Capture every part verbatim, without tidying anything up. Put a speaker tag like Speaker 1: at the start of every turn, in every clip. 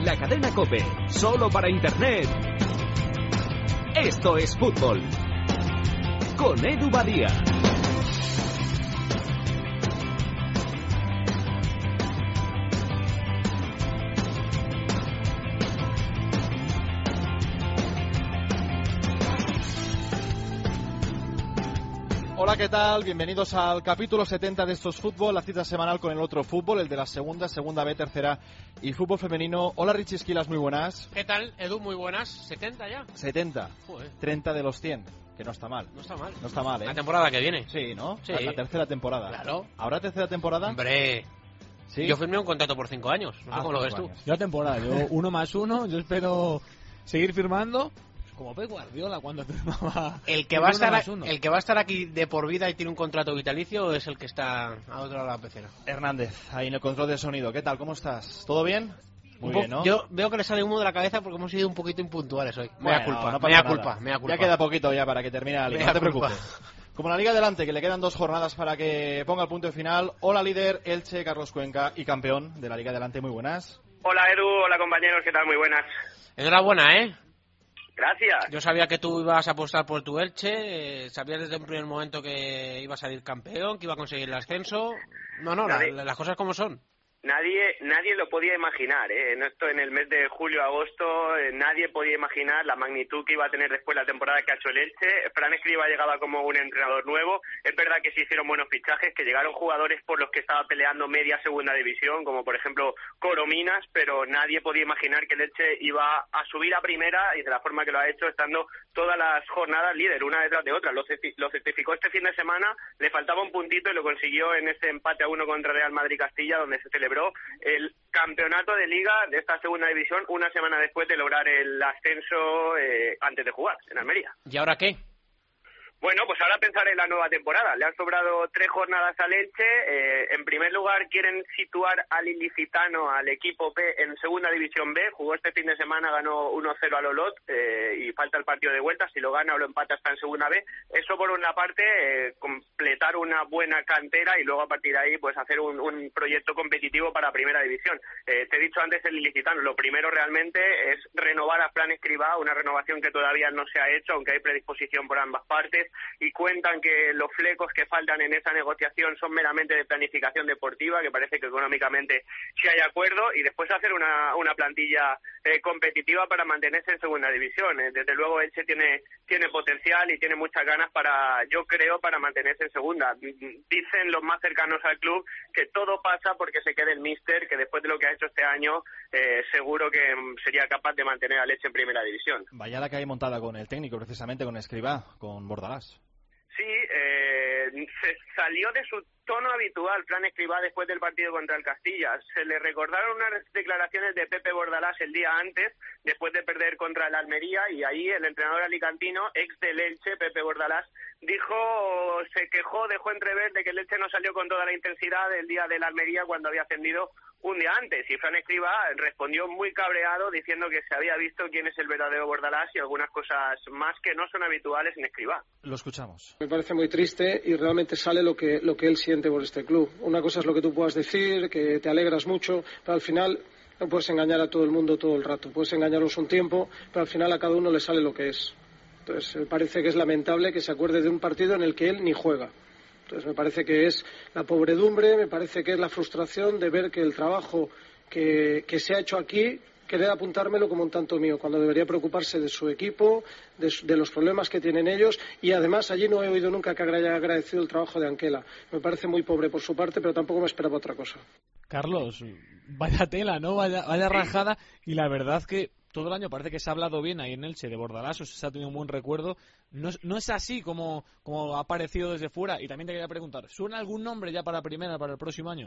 Speaker 1: la cadena COPE, solo para Internet. Esto es fútbol. Con Edu Badía.
Speaker 2: Hola, ¿qué tal? Bienvenidos al capítulo setenta de Estos Fútbol, la cita semanal con el otro fútbol, el de la segunda, segunda B, tercera y fútbol femenino. Hola, Richie Esquilas, muy buenas.
Speaker 3: ¿Qué tal, Edu? Muy buenas. ¿setenta ya?
Speaker 2: setenta.
Speaker 3: Joder.
Speaker 2: treinta de los cien, que no está mal.
Speaker 3: No está mal.
Speaker 2: No está mal, ¿eh?
Speaker 3: La temporada que viene.
Speaker 2: Sí, ¿no?
Speaker 3: Sí.
Speaker 2: La, la tercera temporada.
Speaker 3: Claro.
Speaker 2: ¿Habrá tercera temporada?
Speaker 3: Hombre.
Speaker 2: Sí.
Speaker 3: Yo firmé un contrato por cinco años. No sé
Speaker 2: Ah,
Speaker 3: cómo lo ves
Speaker 2: cinco
Speaker 3: tú.
Speaker 2: años.
Speaker 4: Yo temporada, yo uno más uno, yo espero seguir firmando. Como Pep Guardiola cuando firmaba.
Speaker 3: El que, va a
Speaker 4: uno
Speaker 3: estar,
Speaker 4: más uno.
Speaker 3: el que va a estar aquí de por vida y tiene un contrato vitalicio es el que está a otro lado de la pecera.
Speaker 2: Hernández, ahí en el control de sonido. ¿Qué tal? ¿Cómo estás? ¿Todo bien? Muy
Speaker 3: Un po-
Speaker 2: bien, ¿no?
Speaker 3: Yo veo que le sale humo de la cabeza porque hemos sido un poquito impuntuales hoy.
Speaker 2: Bueno,
Speaker 3: mea culpa,
Speaker 2: no pasa
Speaker 3: mea
Speaker 2: nada.
Speaker 3: culpa, mea culpa.
Speaker 2: Ya queda poquito ya para que termine la liga,
Speaker 3: Mea
Speaker 2: no te
Speaker 3: culpa.
Speaker 2: preocupes. Como la liga adelante, que le quedan dos jornadas para que ponga el punto de final. Hola, líder Elche, Carlos Cuenca y campeón de la liga adelante. Muy buenas.
Speaker 5: Hola Edu, hola compañeros, ¿qué tal? Muy buenas.
Speaker 3: Enhorabuena, ¿eh?
Speaker 5: Gracias.
Speaker 3: Yo sabía que tú ibas a apostar por tu Elche, eh, sabías desde un primer momento que iba a salir campeón, que iba a conseguir el ascenso. No, no, la-
Speaker 5: Nadie-
Speaker 3: la- las cosas como son.
Speaker 5: Nadie nadie lo podía imaginar, ¿eh? En esto, en el mes de julio-agosto, eh, nadie podía imaginar la magnitud que iba a tener después la temporada que ha hecho el Elche. Fran Escribá llegaba como un entrenador nuevo. Es verdad que se hicieron buenos fichajes, que llegaron jugadores por los que estaba peleando media segunda división, como por ejemplo Corominas, pero nadie podía imaginar que el Elche iba a subir a primera y de la forma que lo ha hecho, estando todas las jornadas líder, una detrás de otra. Lo, certi- lo certificó este fin de semana, le faltaba un puntito y lo consiguió en ese empate a uno contra Real Madrid-Castilla, donde se celebró el campeonato de liga de esta segunda división una semana después de lograr el ascenso eh, antes de jugar en Almería.
Speaker 3: ¿Y ahora qué?
Speaker 5: Bueno, pues ahora pensar en la nueva temporada. Le han sobrado tres jornadas al Elche. Eh, en primer lugar, quieren situar al ilicitano, al equipo B, en segunda división B. Jugó este fin de semana, ganó uno cero al Olot eh, y falta el partido de vuelta. Si lo gana o lo empata está en segunda B. Eso por una parte, eh, completar una buena cantera y luego a partir de ahí pues hacer un, un proyecto competitivo para primera división. Eh, te he dicho antes el ilicitano. Lo primero realmente es renovar a Fran Escribá, una renovación que todavía no se ha hecho, aunque hay predisposición por ambas partes. Y cuentan que los flecos que faltan en esa negociación son meramente de planificación deportiva, que parece que económicamente sí hay acuerdo, y después hacer una, una plantilla eh, competitiva para mantenerse en segunda división. Eh, desde luego Elche tiene, tiene potencial y tiene muchas ganas para, yo creo, para mantenerse en segunda. Dicen los más cercanos al club que todo pasa porque se quede el míster, que después de lo que ha hecho este año, eh, seguro que mm, sería capaz de mantener a Elche en primera división.
Speaker 2: Vaya la que hay montada con el técnico, precisamente con Escribá, con Bordalás.
Speaker 5: Sí, eh, se salió de su tono habitual Fran Escribá después del partido contra el Castilla. Se le recordaron unas declaraciones de Pepe Bordalás el día antes, después de perder contra el Almería, y ahí el entrenador alicantino, ex del Elche, Pepe Bordalás, dijo, se quejó, dejó entrever de que el Elche no salió con toda la intensidad del día del Almería cuando había ascendido un día antes, y Fran Escribá respondió muy cabreado diciendo que se había visto quién es el verdadero Bordalás y algunas cosas más que no son habituales en Escribá.
Speaker 2: Lo escuchamos.
Speaker 6: Me parece muy triste y realmente sale lo que, lo que él siente por este club. Una cosa es lo que tú puedas decir, que te alegras mucho, pero al final no puedes engañar a todo el mundo todo el rato. Puedes engañarlos un tiempo, pero al final a cada uno le sale lo que es. Entonces me parece que es lamentable que se acuerde de un partido en el que él ni juega. Entonces me parece que es la pobredumbre, me parece que es la frustración de ver que el trabajo que, que se ha hecho aquí, querer apuntármelo como un tanto mío, cuando debería preocuparse de su equipo, de, su, de los problemas que tienen ellos, y además allí no he oído nunca que haya agradecido el trabajo de Anquela. Me parece muy pobre por su parte, pero tampoco me esperaba otra cosa.
Speaker 4: Carlos, vaya tela, ¿no? Vaya, vaya rajada. Y la verdad que todo el año parece que se ha hablado bien ahí en Elche de Bordalás, o se ha tenido un buen recuerdo. No es, no es así como, como ha parecido desde fuera. Y también te quería preguntar, ¿suena algún nombre ya para primera, para el próximo año?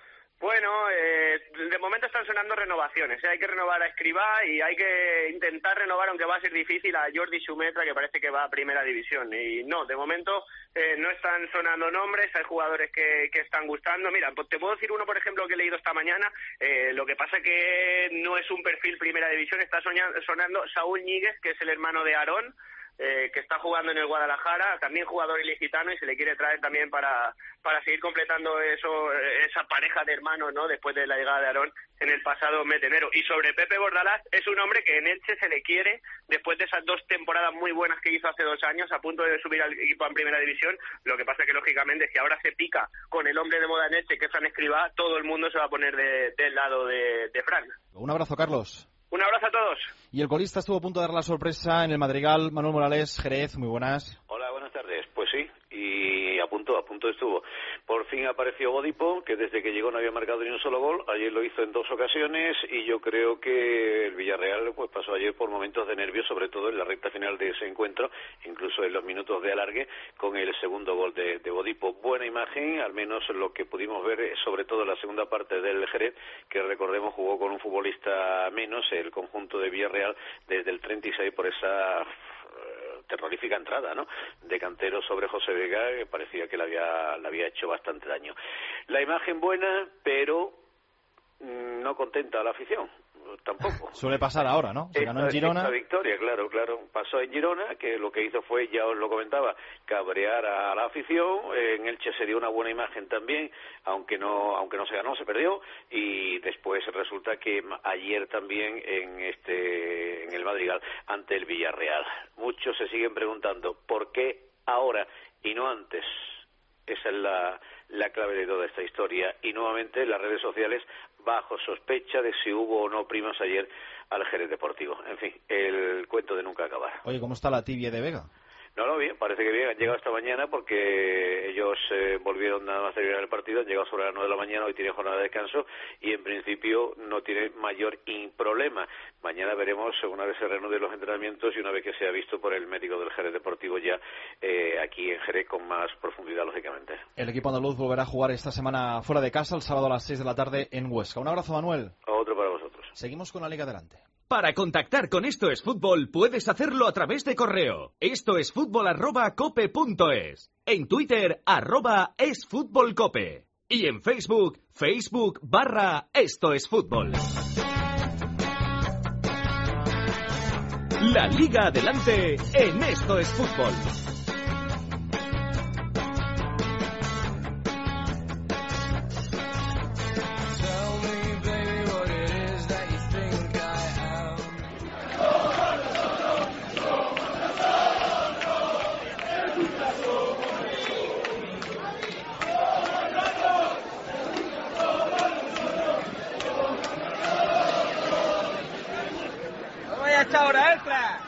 Speaker 5: Bueno, eh, de momento están sonando renovaciones. ¿eh? Hay que renovar a Escribá y hay que intentar renovar, aunque va a ser difícil, a Jordi Xumetra, que parece que va a primera división. Y no, de momento eh, no están sonando nombres, hay jugadores que, que están gustando. Mira, pues te puedo decir uno, por ejemplo, que he leído esta mañana. Eh, lo que pasa que no es un perfil primera división, está soñando, sonando Saúl Ñíguez, que es el hermano de Aarón. eh, que está jugando en el Guadalajara, también jugador ilicitano, y se le quiere traer también para para seguir completando eso, esa pareja de hermanos, ¿no? Después de la llegada de Aarón en el pasado mes de enero. Y sobre Pepe Bordalás, es un hombre que en Elche se le quiere, después de esas dos temporadas muy buenas que hizo hace dos años, a punto de subir al equipo en primera división. Lo que pasa es que, lógicamente, si ahora se pica con el hombre de moda en Elche, que es Fran Escribá, todo el mundo se va a poner de, del lado de, de Fran.
Speaker 2: Un abrazo, Carlos.
Speaker 5: Un abrazo a todos.
Speaker 2: Y el colista estuvo a punto de dar la sorpresa en el Madrigal. Manuel Morales, Jerez, muy buenas.
Speaker 7: Hola, buenas tardes. Pues sí, y a punto, a punto estuvo. Por fin apareció Godipo, que desde que llegó no había marcado ni un solo gol. Ayer lo hizo en dos ocasiones y yo creo que el Villarreal pues pasó ayer por momentos de nervios, sobre todo en la recta final de ese encuentro, incluso en los minutos de alargue, con el segundo gol de, de Godipo. Buena imagen, al menos lo que pudimos ver, sobre todo en la segunda parte del Jerez, que recordemos jugó con un futbolista menos, el conjunto de Villarreal, desde el treinta y seis por esa terrorífica entrada, ¿no?, de Cantero sobre José Vega, que parecía que le había, le había hecho bastante daño. La imagen buena, pero mmm, no contenta a la afición. Tampoco.
Speaker 2: Suele pasar ahora, ¿no? Se ganó en Girona.
Speaker 7: Esta victoria, claro, claro. Pasó en Girona, que lo que hizo fue, ya os lo comentaba, cabrear a la afición. En Elche se dio una buena imagen también, aunque no aunque no se ganó, se perdió. Y después resulta que ayer también en este en el Madrigal ante el Villarreal. Muchos se siguen preguntando por qué ahora y no antes. Esa es la, la clave de toda esta historia. Y nuevamente las redes sociales bajo sospecha de si hubo o no primas ayer al Jerez Deportivo. En fin, el cuento de nunca acabar.
Speaker 2: Oye, ¿cómo está la tibia de Vega?
Speaker 7: No, no, bien, parece que bien. Han llegado esta mañana porque ellos eh, volvieron nada más terminar el partido, han llegado sobre las nueve de la mañana, hoy tienen jornada de descanso y en principio no tiene mayor problema. Mañana veremos una vez se reanuden los entrenamientos y una vez que sea visto por el médico del Jerez Deportivo ya eh, aquí en Jerez con más profundidad, lógicamente.
Speaker 2: El equipo andaluz volverá a jugar esta semana fuera de casa, el sábado a las seis de la tarde en Huesca. Un abrazo, Manuel.
Speaker 7: Otro para vosotros.
Speaker 2: Seguimos con la Liga Adelante.
Speaker 1: Para contactar con Esto es Fútbol puedes hacerlo a través de correo. Esto es fútbol arroba cope punto es. En Twitter, arroba esfutbolcope. Y en Facebook, Facebook barra Esto es Fútbol. La Liga Adelante en Esto es Fútbol.
Speaker 3: Hora extra.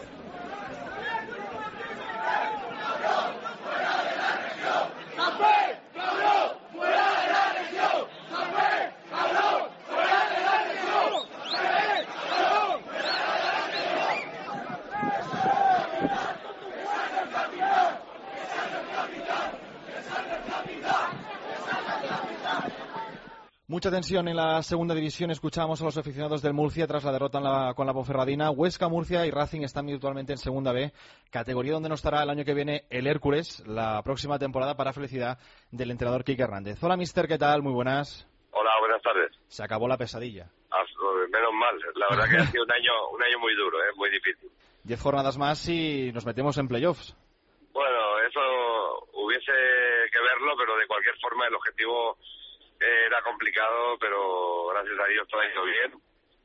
Speaker 2: Mucha tensión en la segunda división. Escuchamos a los aficionados del Murcia tras la derrota en la, con la Ponferradina. Huesca, Murcia y Racing están virtualmente en segunda B, categoría donde no estará el año que viene el Hércules, la próxima temporada, para felicidad del entrenador Quique Hernández. Hola, mister, ¿qué tal? Muy buenas.
Speaker 8: Hola, buenas tardes.
Speaker 2: Se acabó la pesadilla.
Speaker 8: Menos mal, la verdad que ha sido un año un año muy duro, ¿eh? Muy difícil.
Speaker 2: Diez jornadas más y nos metemos en playoffs.
Speaker 8: Bueno, eso hubiese que verlo, pero de cualquier forma el objetivo era complicado, pero gracias a Dios todo ha ido bien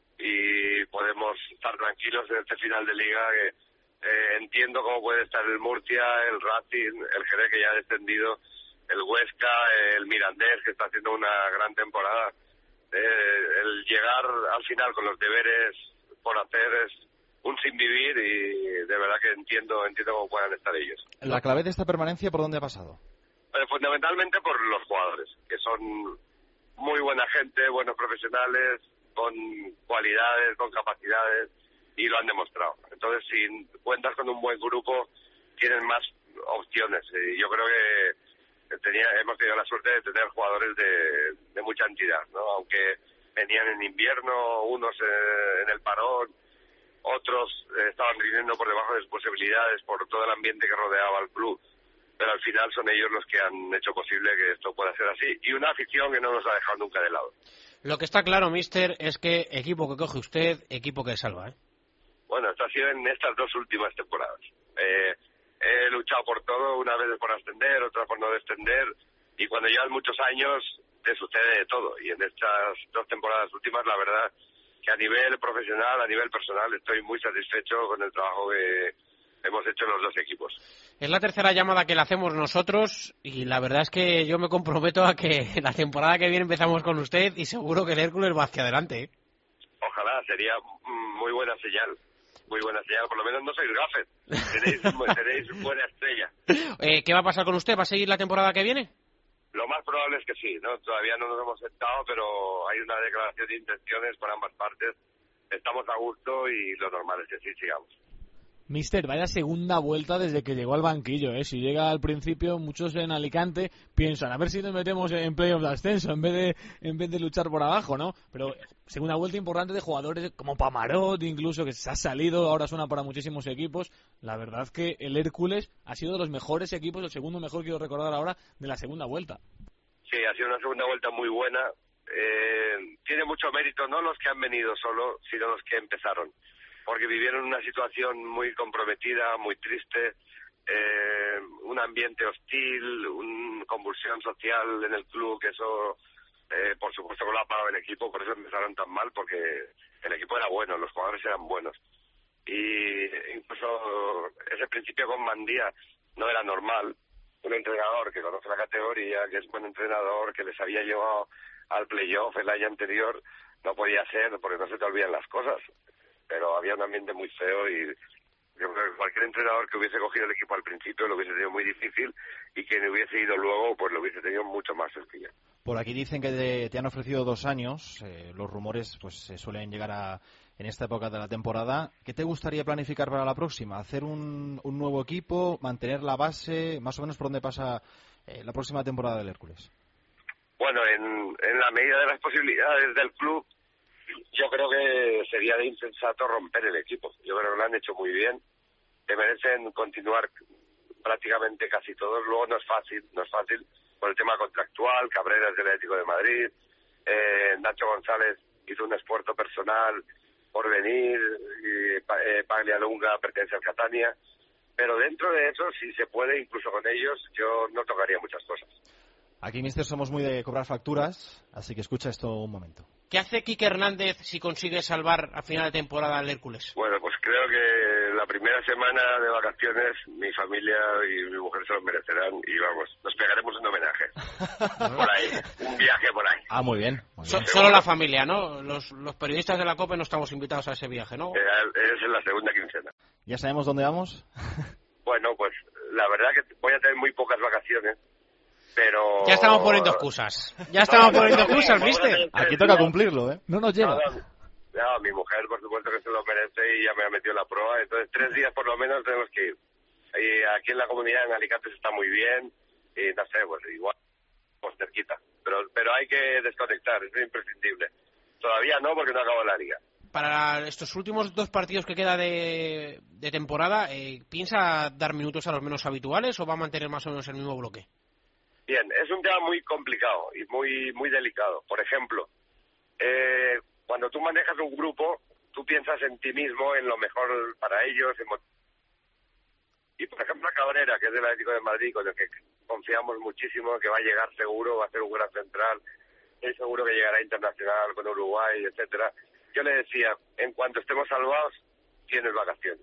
Speaker 8: y podemos estar tranquilos en este final de liga que eh, entiendo cómo puede estar el Murcia, el Racing, el Jerez que ya ha descendido, el Huesca, el Mirandés que está haciendo una gran temporada. Eh, el llegar al final con los deberes por hacer es un sin vivir y de verdad que entiendo entiendo cómo puedan estar ellos.
Speaker 2: ¿La clave de esta permanencia por dónde ha pasado?
Speaker 8: Eh, fundamentalmente por los jugadores, que son muy buena gente, buenos profesionales, con cualidades, con capacidades, y lo han demostrado. Entonces, si cuentas con un buen grupo, tienes más opciones. Y yo creo que tenía, hemos tenido la suerte de tener jugadores de, de mucha entidad, ¿no? Aunque venían en invierno, unos eh, en el parón, otros eh, estaban rindiendo por debajo de sus posibilidades por todo el ambiente que rodeaba al club. Pero al final son ellos los que han hecho posible que esto pueda ser así. Y una afición que no nos ha dejado nunca de lado.
Speaker 3: Lo que está claro, mister, es que equipo que coge usted, equipo que salva, ¿eh?
Speaker 8: Bueno, esto ha sido en estas dos últimas temporadas. Eh, he luchado por todo, una vez por ascender, otra por no descender, y cuando llevas muchos años te sucede de todo. Y en estas dos temporadas últimas, la verdad que a nivel profesional, a nivel personal, estoy muy satisfecho con el trabajo que hemos hecho los dos equipos.
Speaker 3: Es la tercera llamada que le hacemos nosotros y la verdad es que yo me comprometo a que la temporada que viene empezamos con usted y seguro que el Hércules va hacia adelante, ¿eh?
Speaker 8: Ojalá, sería muy buena señal. Muy buena señal, por lo menos no sois gafes. Tenéis, tenéis buena estrella.
Speaker 3: Eh, ¿Qué va a pasar con usted? ¿Va a seguir la temporada que viene?
Speaker 8: Lo más probable es que sí, ¿no? Todavía no nos hemos sentado, pero hay una declaración de intenciones por ambas partes. Estamos a gusto y lo normal es que sí sigamos.
Speaker 4: Mister, vaya segunda vuelta desde que llegó al banquillo, ¿eh? Si llega al principio, muchos en Alicante piensan, a ver si nos metemos en playoff de ascenso en vez de en vez de luchar por abajo, ¿no? Pero segunda vuelta importante de jugadores como Pamarot, incluso, que se ha salido, ahora suena para muchísimos equipos. La verdad que el Hércules ha sido de los mejores equipos, el segundo mejor, quiero recordar ahora, de la segunda vuelta.
Speaker 8: Sí, ha sido una segunda vuelta muy buena. Eh, tiene mucho mérito, no los que han venido solo, sino los que empezaron. Porque vivieron una situación muy comprometida, muy triste, eh, un ambiente hostil, una convulsión social en el club, que eso, eh, por supuesto, que lo ha pagado el equipo, por eso empezaron tan mal, porque el equipo era bueno, los jugadores eran buenos. Y incluso ese principio con Mandía no era normal. Un entrenador que conoce la categoría, que es buen entrenador, que les había llevado al playoff el año anterior, no podía ser, porque no se te olvidan las cosas. Pero había un ambiente muy feo y yo creo que cualquier entrenador que hubiese cogido el equipo al principio lo hubiese tenido muy difícil y quien hubiese ido luego pues lo hubiese tenido mucho más sencillo.
Speaker 2: Por aquí dicen que te, te han ofrecido dos años, eh, los rumores pues se suelen llegar a en esta época de la temporada. ¿Qué te gustaría planificar para la próxima? ¿Hacer un, un nuevo equipo, mantener la base, más o menos por dónde pasa eh, la próxima temporada del Hércules?
Speaker 8: Bueno, en, en la medida de las posibilidades del club, yo creo que sería de insensato romper el equipo. Yo creo que lo han hecho muy bien. Te merecen continuar prácticamente casi todos. Luego no es fácil, no es fácil por el tema contractual. Cabrera es del Atlético de Madrid. Eh, Nacho González hizo un esfuerzo personal por venir. Y, eh, Paglialunga pertenece al Catania. Pero dentro de eso, si se puede, incluso con ellos, yo no tocaría muchas cosas.
Speaker 2: Aquí, mister, somos muy de cobrar facturas, así que escucha esto un momento.
Speaker 3: ¿Qué hace Quique Hernández si consigue salvar a final de temporada al Hércules?
Speaker 8: Bueno, pues creo que la primera semana de vacaciones mi familia y mi mujer se lo merecerán y vamos, nos pegaremos un homenaje. Por ahí, un viaje por ahí.
Speaker 2: Ah, muy bien. Muy bien.
Speaker 3: So, solo la familia, ¿no? Los, los periodistas de la COPE no estamos invitados a ese viaje, ¿no?
Speaker 8: Eh, es en la segunda quincena.
Speaker 2: ¿Ya sabemos dónde vamos?
Speaker 8: Bueno, pues la verdad que voy a tener muy pocas vacaciones. Pero...
Speaker 3: Ya estamos poniendo excusas. Ya estamos
Speaker 8: no,
Speaker 3: poniendo
Speaker 8: no, no,
Speaker 3: excusas,
Speaker 8: no,
Speaker 3: ¿viste?
Speaker 2: Aquí toca cumplirlo, ¿eh?
Speaker 4: No nos lleva.
Speaker 8: No, no, no, mi mujer, por supuesto que se lo merece y ya me ha metido la prueba. Entonces, tres días por lo menos tenemos que ir. Y aquí en la comunidad, en Alicante, se está muy bien. Y no sé, pues igual, pues cerquita. Pero, pero hay que desconectar, es imprescindible. Todavía no, porque no acabó la liga.
Speaker 3: Para estos últimos dos partidos que queda de, de temporada, eh, ¿piensa dar minutos a los menos habituales o va a mantener más o menos el mismo bloque?
Speaker 8: Bien, es un tema muy complicado y muy muy delicado. Por ejemplo, eh, cuando tú manejas un grupo, tú piensas en ti mismo, en lo mejor para ellos. En... Y por ejemplo, a Cabrera, que es del Atlético de Madrid, con el que confiamos muchísimo, que va a llegar seguro, va a ser un gran central, es seguro que llegará internacional con Uruguay, etcétera. Yo le decía, en cuanto estemos salvados, tienes vacaciones.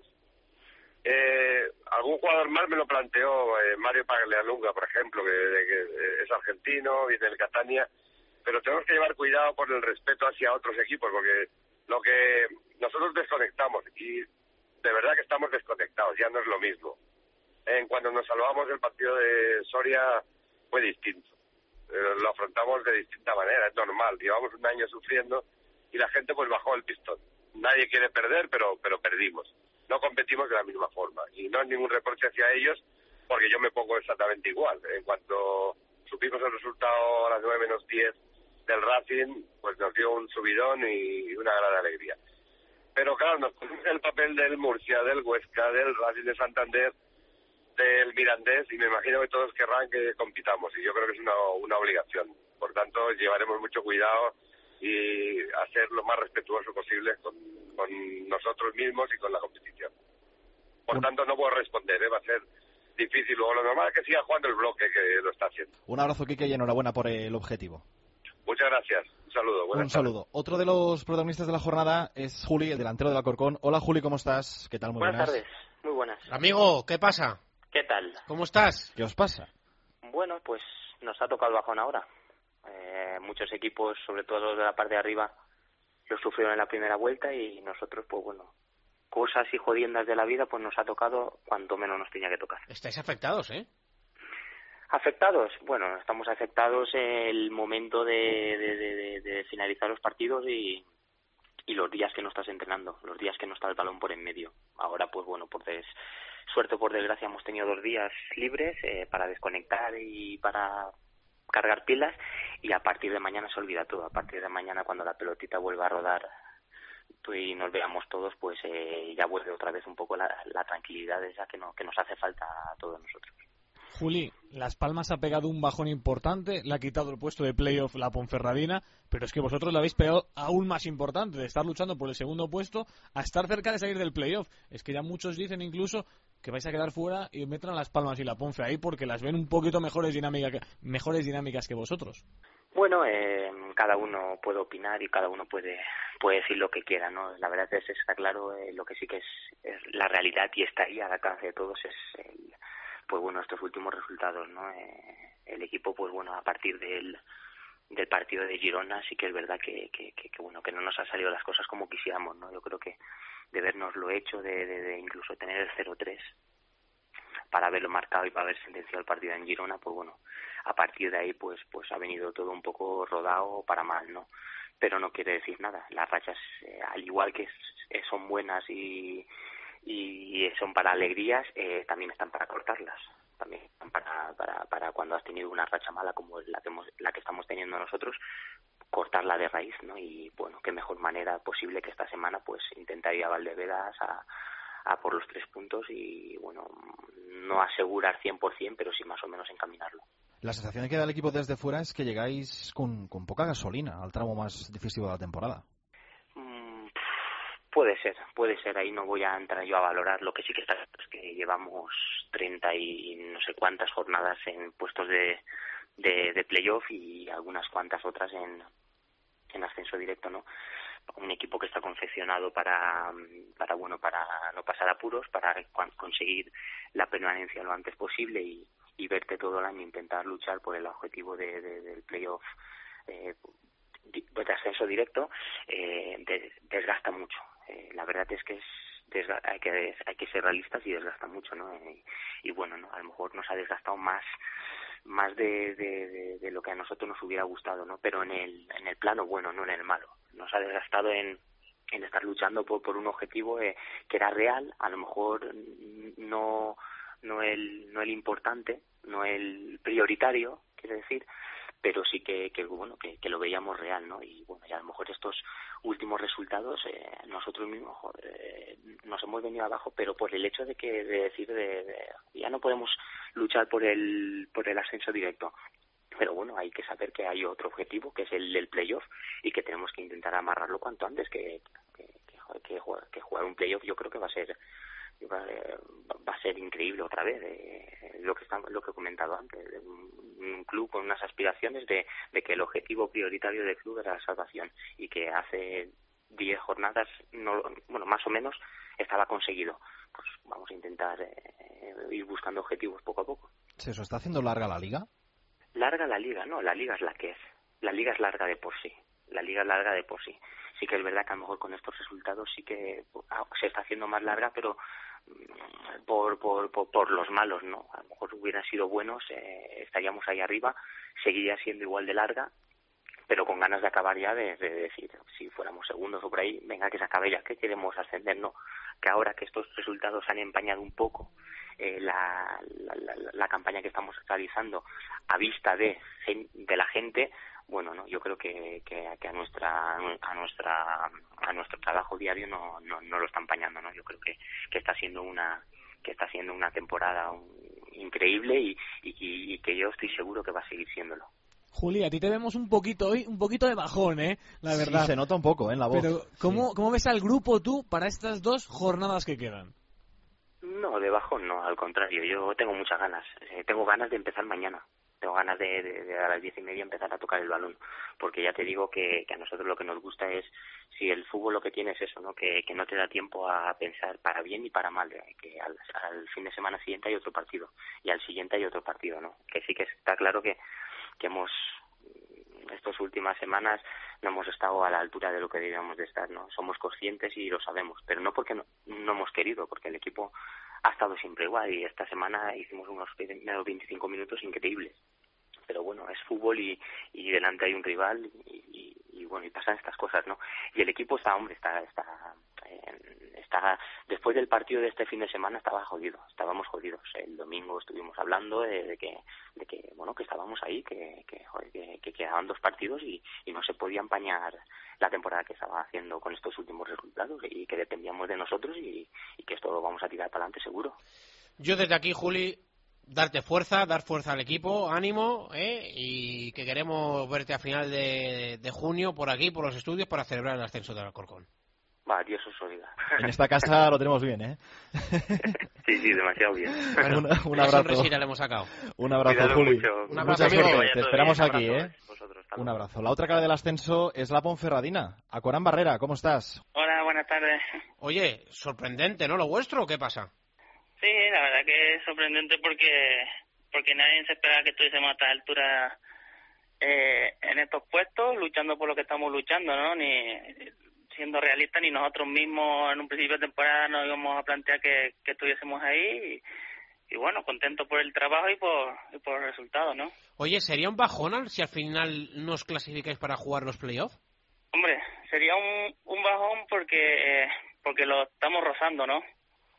Speaker 8: Eh, algún jugador más me lo planteó, eh, Mario Paglialunga, por ejemplo, que, que es argentino, viene del Catania, pero tenemos que llevar cuidado por el respeto hacia otros equipos, porque lo que nosotros desconectamos, y de verdad que estamos desconectados, ya no es lo mismo. En cuando nos salvamos del partido de Soria fue distinto, eh, lo afrontamos de distinta manera, es normal, llevamos un año sufriendo y la gente pues bajó el pistón. Nadie quiere perder, pero pero perdimos. No competimos de la misma forma y no hay ningún reproche hacia ellos porque yo me pongo exactamente igual. En cuanto supimos el resultado a las nueve menos diez del Racing, pues nos dio un subidón y una gran alegría. Pero claro, nos ponemos el papel del Murcia, del Huesca, del Racing de Santander, del Mirandés y me imagino que todos querrán que compitamos y yo creo que es una, una obligación. Por tanto, llevaremos mucho cuidado y a ser lo más respetuoso posible con, con nosotros mismos y con la competición. Por
Speaker 2: Un...
Speaker 8: tanto, no puedo responder, ¿eh? Va a ser difícil. Luego, lo normal es que siga jugando el bloque, que lo está haciendo.
Speaker 2: Un abrazo, Quique, y enhorabuena por el objetivo.
Speaker 8: Muchas gracias. Un saludo.
Speaker 2: Un saludo. Tardes. Otro de los protagonistas de la jornada es Juli, el delantero del Alcorcón. Hola, Juli, ¿cómo estás? ¿Qué tal? Muy buenas.
Speaker 9: Buenas tardes. Muy buenas.
Speaker 3: Amigo, ¿qué pasa?
Speaker 9: ¿Qué tal?
Speaker 3: ¿Cómo estás?
Speaker 2: ¿Qué os pasa?
Speaker 9: Bueno, pues nos ha tocado el bajón ahora. Eh, muchos equipos, sobre todo los de la parte de arriba, lo sufrieron en la primera vuelta y nosotros, pues bueno, cosas y jodiendas de la vida, pues nos ha tocado cuanto menos nos tenía que tocar.
Speaker 3: Estáis afectados, ¿eh?
Speaker 9: ¿Afectados? Bueno, estamos afectados en el momento de, de, de, de finalizar los partidos y, y los días que no estás entrenando, los días que no está el balón por en medio. Ahora, pues bueno, por des, suerte o por desgracia hemos tenido dos días libres eh, para desconectar y para cargar pilas, y a partir de mañana se olvida todo. A partir de mañana, cuando la pelotita vuelva a rodar y nos veamos todos, pues eh, ya vuelve otra vez un poco la, la tranquilidad esa que, no, que nos hace falta a todos nosotros.
Speaker 4: Juli, Las Palmas ha pegado un bajón importante, le ha quitado el puesto de playoff la Ponferradina, pero es que vosotros le habéis pegado aún más importante, de estar luchando por el segundo puesto a estar cerca de salir del playoff. Es que ya muchos dicen incluso que vais a quedar fuera y metan a Las Palmas y la Ponfe ahí porque las ven un poquito mejores, dinámica que, mejores dinámicas que vosotros.
Speaker 9: Bueno, eh, cada uno puede opinar y cada uno puede puede decir lo que quiera, ¿no? La verdad es que está claro, eh, lo que sí que es, es la realidad y está ahí al alcance de todos es el... pues bueno, estos últimos resultados, ¿no? Eh, el equipo, pues bueno, a partir del, del partido de Girona sí que es verdad que, que, que, que bueno, que no nos han salido las cosas como quisiéramos, ¿no? Yo creo que de vernoslo hecho, de, de, de incluso tener el cero tres para haberlo marcado y para haber sentenciado el partido en Girona, pues bueno, a partir de ahí pues pues ha venido todo un poco rodado para mal, ¿no? Pero no quiere decir nada. Las rachas, eh, al igual que es, son buenas y y son para alegrías, eh, también están para cortarlas, también están para, para, para cuando has tenido una racha mala como la que, hemos, la que estamos teniendo nosotros, cortarla de raíz, ¿no? Y bueno, qué mejor manera posible que esta semana pues intentar ir a Valdevedas a, a por los tres puntos y bueno, no asegurar cien por ciento, pero sí más o menos encaminarlo.
Speaker 2: La sensación que da el equipo desde fuera es que llegáis con, con poca gasolina al tramo más difícil de la temporada.
Speaker 9: Puede ser, puede ser, ahí no voy a entrar yo a valorar. Lo que sí que está es que llevamos treinta y no sé cuántas jornadas en puestos de, de, de playoff y algunas cuantas otras en, en ascenso directo, ¿no? Un equipo que está confeccionado para, para bueno, para no pasar apuros, para conseguir la permanencia lo antes posible y, y verte todo el año intentar luchar por el objetivo de, de, del playoff eh, de ascenso directo, eh, de, desgasta mucho. Eh, la verdad es que es desga- hay que hay que ser realistas y desgasta mucho, ¿no? Eh, y bueno, no, a lo mejor nos ha desgastado más más de, de, de, de lo que a nosotros nos hubiera gustado, ¿no? Pero en el en el plano bueno, no en el malo. Nos ha desgastado en en estar luchando por por un objetivo eh, que era real, a lo mejor no no el no el importante, no el prioritario, quiero decir, pero sí que, que bueno que, que lo veíamos real, ¿no? Y bueno, ya a lo mejor estos últimos resultados eh, nosotros mismos joder, eh, nos hemos venido abajo, pero por el hecho de que de decir de, de, ya no podemos luchar por el por el ascenso directo, pero bueno, hay que saber que hay otro objetivo que es el del playoff y que tenemos que intentar amarrarlo cuanto antes, que que, que, que, jugar, que jugar un playoff yo creo que va a ser va a ser increíble otra vez, eh, lo que está, lo que he comentado antes, un, un club con unas aspiraciones de, de que el objetivo prioritario del club era la salvación y que hace diez jornadas, no, bueno, más o menos estaba conseguido. Pues vamos a intentar eh, ir buscando objetivos poco a poco.
Speaker 2: ¿Se os está haciendo larga la liga?
Speaker 9: Larga la liga, no, la liga es la que es. La liga es larga de por sí. La liga es larga de por sí. Sí que es verdad que a lo mejor con estos resultados sí que se está haciendo más larga, pero por por por, por los malos, ¿no? A lo mejor hubieran sido buenos, eh, estaríamos ahí arriba, seguiría siendo igual de larga, pero con ganas de acabar ya, de, de decir, si fuéramos segundos o por ahí, venga que se acabe ya, que queremos ascender, no. Que ahora que estos resultados han empañado un poco eh, la, la, la, la campaña que estamos realizando a vista de, de la gente, bueno, no, yo creo que, que, que a nuestra a nuestra a nuestro trabajo diario no no, no lo está empañando, ¿no? Yo creo que, que está siendo una que está siendo una temporada un, increíble y, y, y que yo estoy seguro que va a seguir siéndolo.
Speaker 4: Juli, a ti te vemos un poquito hoy, un poquito de bajón, ¿eh? La verdad.
Speaker 2: Sí, se nota un poco, ¿eh? En la voz.
Speaker 4: Pero, ¿cómo,
Speaker 2: sí.
Speaker 4: ¿cómo ves al grupo tú para estas dos jornadas que quedan?
Speaker 9: No, de bajón no, al contrario, yo tengo muchas ganas. Eh, tengo ganas de empezar mañana. Tengo ganas de, de, de a las diez y media empezar a tocar el balón, porque ya te digo que, que a nosotros lo que nos gusta es, si el fútbol lo que tiene es eso, ¿no? Que, que no te da tiempo a pensar para bien y para mal, ¿eh? Que al, al fin de semana siguiente hay otro partido y al siguiente hay otro partido, ¿no? Que sí que está claro que, que hemos, estas últimas semanas no hemos estado a la altura de lo que debíamos de estar, ¿no? Somos conscientes y lo sabemos, pero no porque no, no hemos querido, porque el equipo ha estado siempre igual y esta semana hicimos unos veinticinco minutos increíbles. Pero bueno, es fútbol y, y delante hay un rival y, y, y bueno, y pasan estas cosas, ¿no? Y el equipo está, hombre, está, está, eh, está, después del partido de este fin de semana estaba jodido, estábamos jodidos. El domingo estuvimos hablando de, de que, de que, bueno, que estábamos ahí, que, que, joder, que, que quedaban dos partidos y, y no se podía empañar la temporada que estaba haciendo con estos últimos resultados y que dependíamos de nosotros y, y que esto lo vamos a tirar para adelante seguro.
Speaker 3: Yo desde aquí, Juli, darte fuerza, dar fuerza al equipo, ánimo, ¿eh? Y que queremos verte a final de, de junio por aquí, por los estudios, para celebrar el ascenso del Alcorcón.
Speaker 9: Va, Dios os oiga.
Speaker 2: En esta casa lo tenemos bien, ¿eh?
Speaker 9: Sí, sí, demasiado bien.
Speaker 3: Bueno,
Speaker 2: un, un
Speaker 3: una
Speaker 2: abrazo.
Speaker 3: sonrisita le hemos sacado.
Speaker 2: Un abrazo,
Speaker 9: Cuidado
Speaker 2: Juli.
Speaker 9: mucho.
Speaker 3: Un abrazo,
Speaker 2: Mucha
Speaker 3: amigo.
Speaker 2: suerte. Te esperamos
Speaker 9: bien.
Speaker 2: aquí,
Speaker 9: Abrazo,
Speaker 2: ¿eh?
Speaker 9: vosotros, hasta
Speaker 2: Un
Speaker 9: luego.
Speaker 2: abrazo. La otra cara del ascenso es la Ponferradina. Acorán Barrera, ¿cómo estás?
Speaker 10: Hola, buenas tardes.
Speaker 3: Oye, sorprendente, ¿no? Lo vuestro, ¿o qué pasa?
Speaker 10: Sí, la verdad que es sorprendente porque porque nadie se esperaba que estuviésemos a esta altura eh, en estos puestos, luchando por lo que estamos luchando, ¿no? Ni siendo realistas, ni nosotros mismos en un principio de temporada nos íbamos a plantear que, que estuviésemos ahí y, y bueno, contentos por el trabajo y por, y por el resultado, ¿no?
Speaker 3: Oye, ¿sería un bajón si al final no os clasificáis para jugar los playoffs?
Speaker 10: Hombre, sería un, un bajón porque eh, porque lo estamos rozando, ¿no?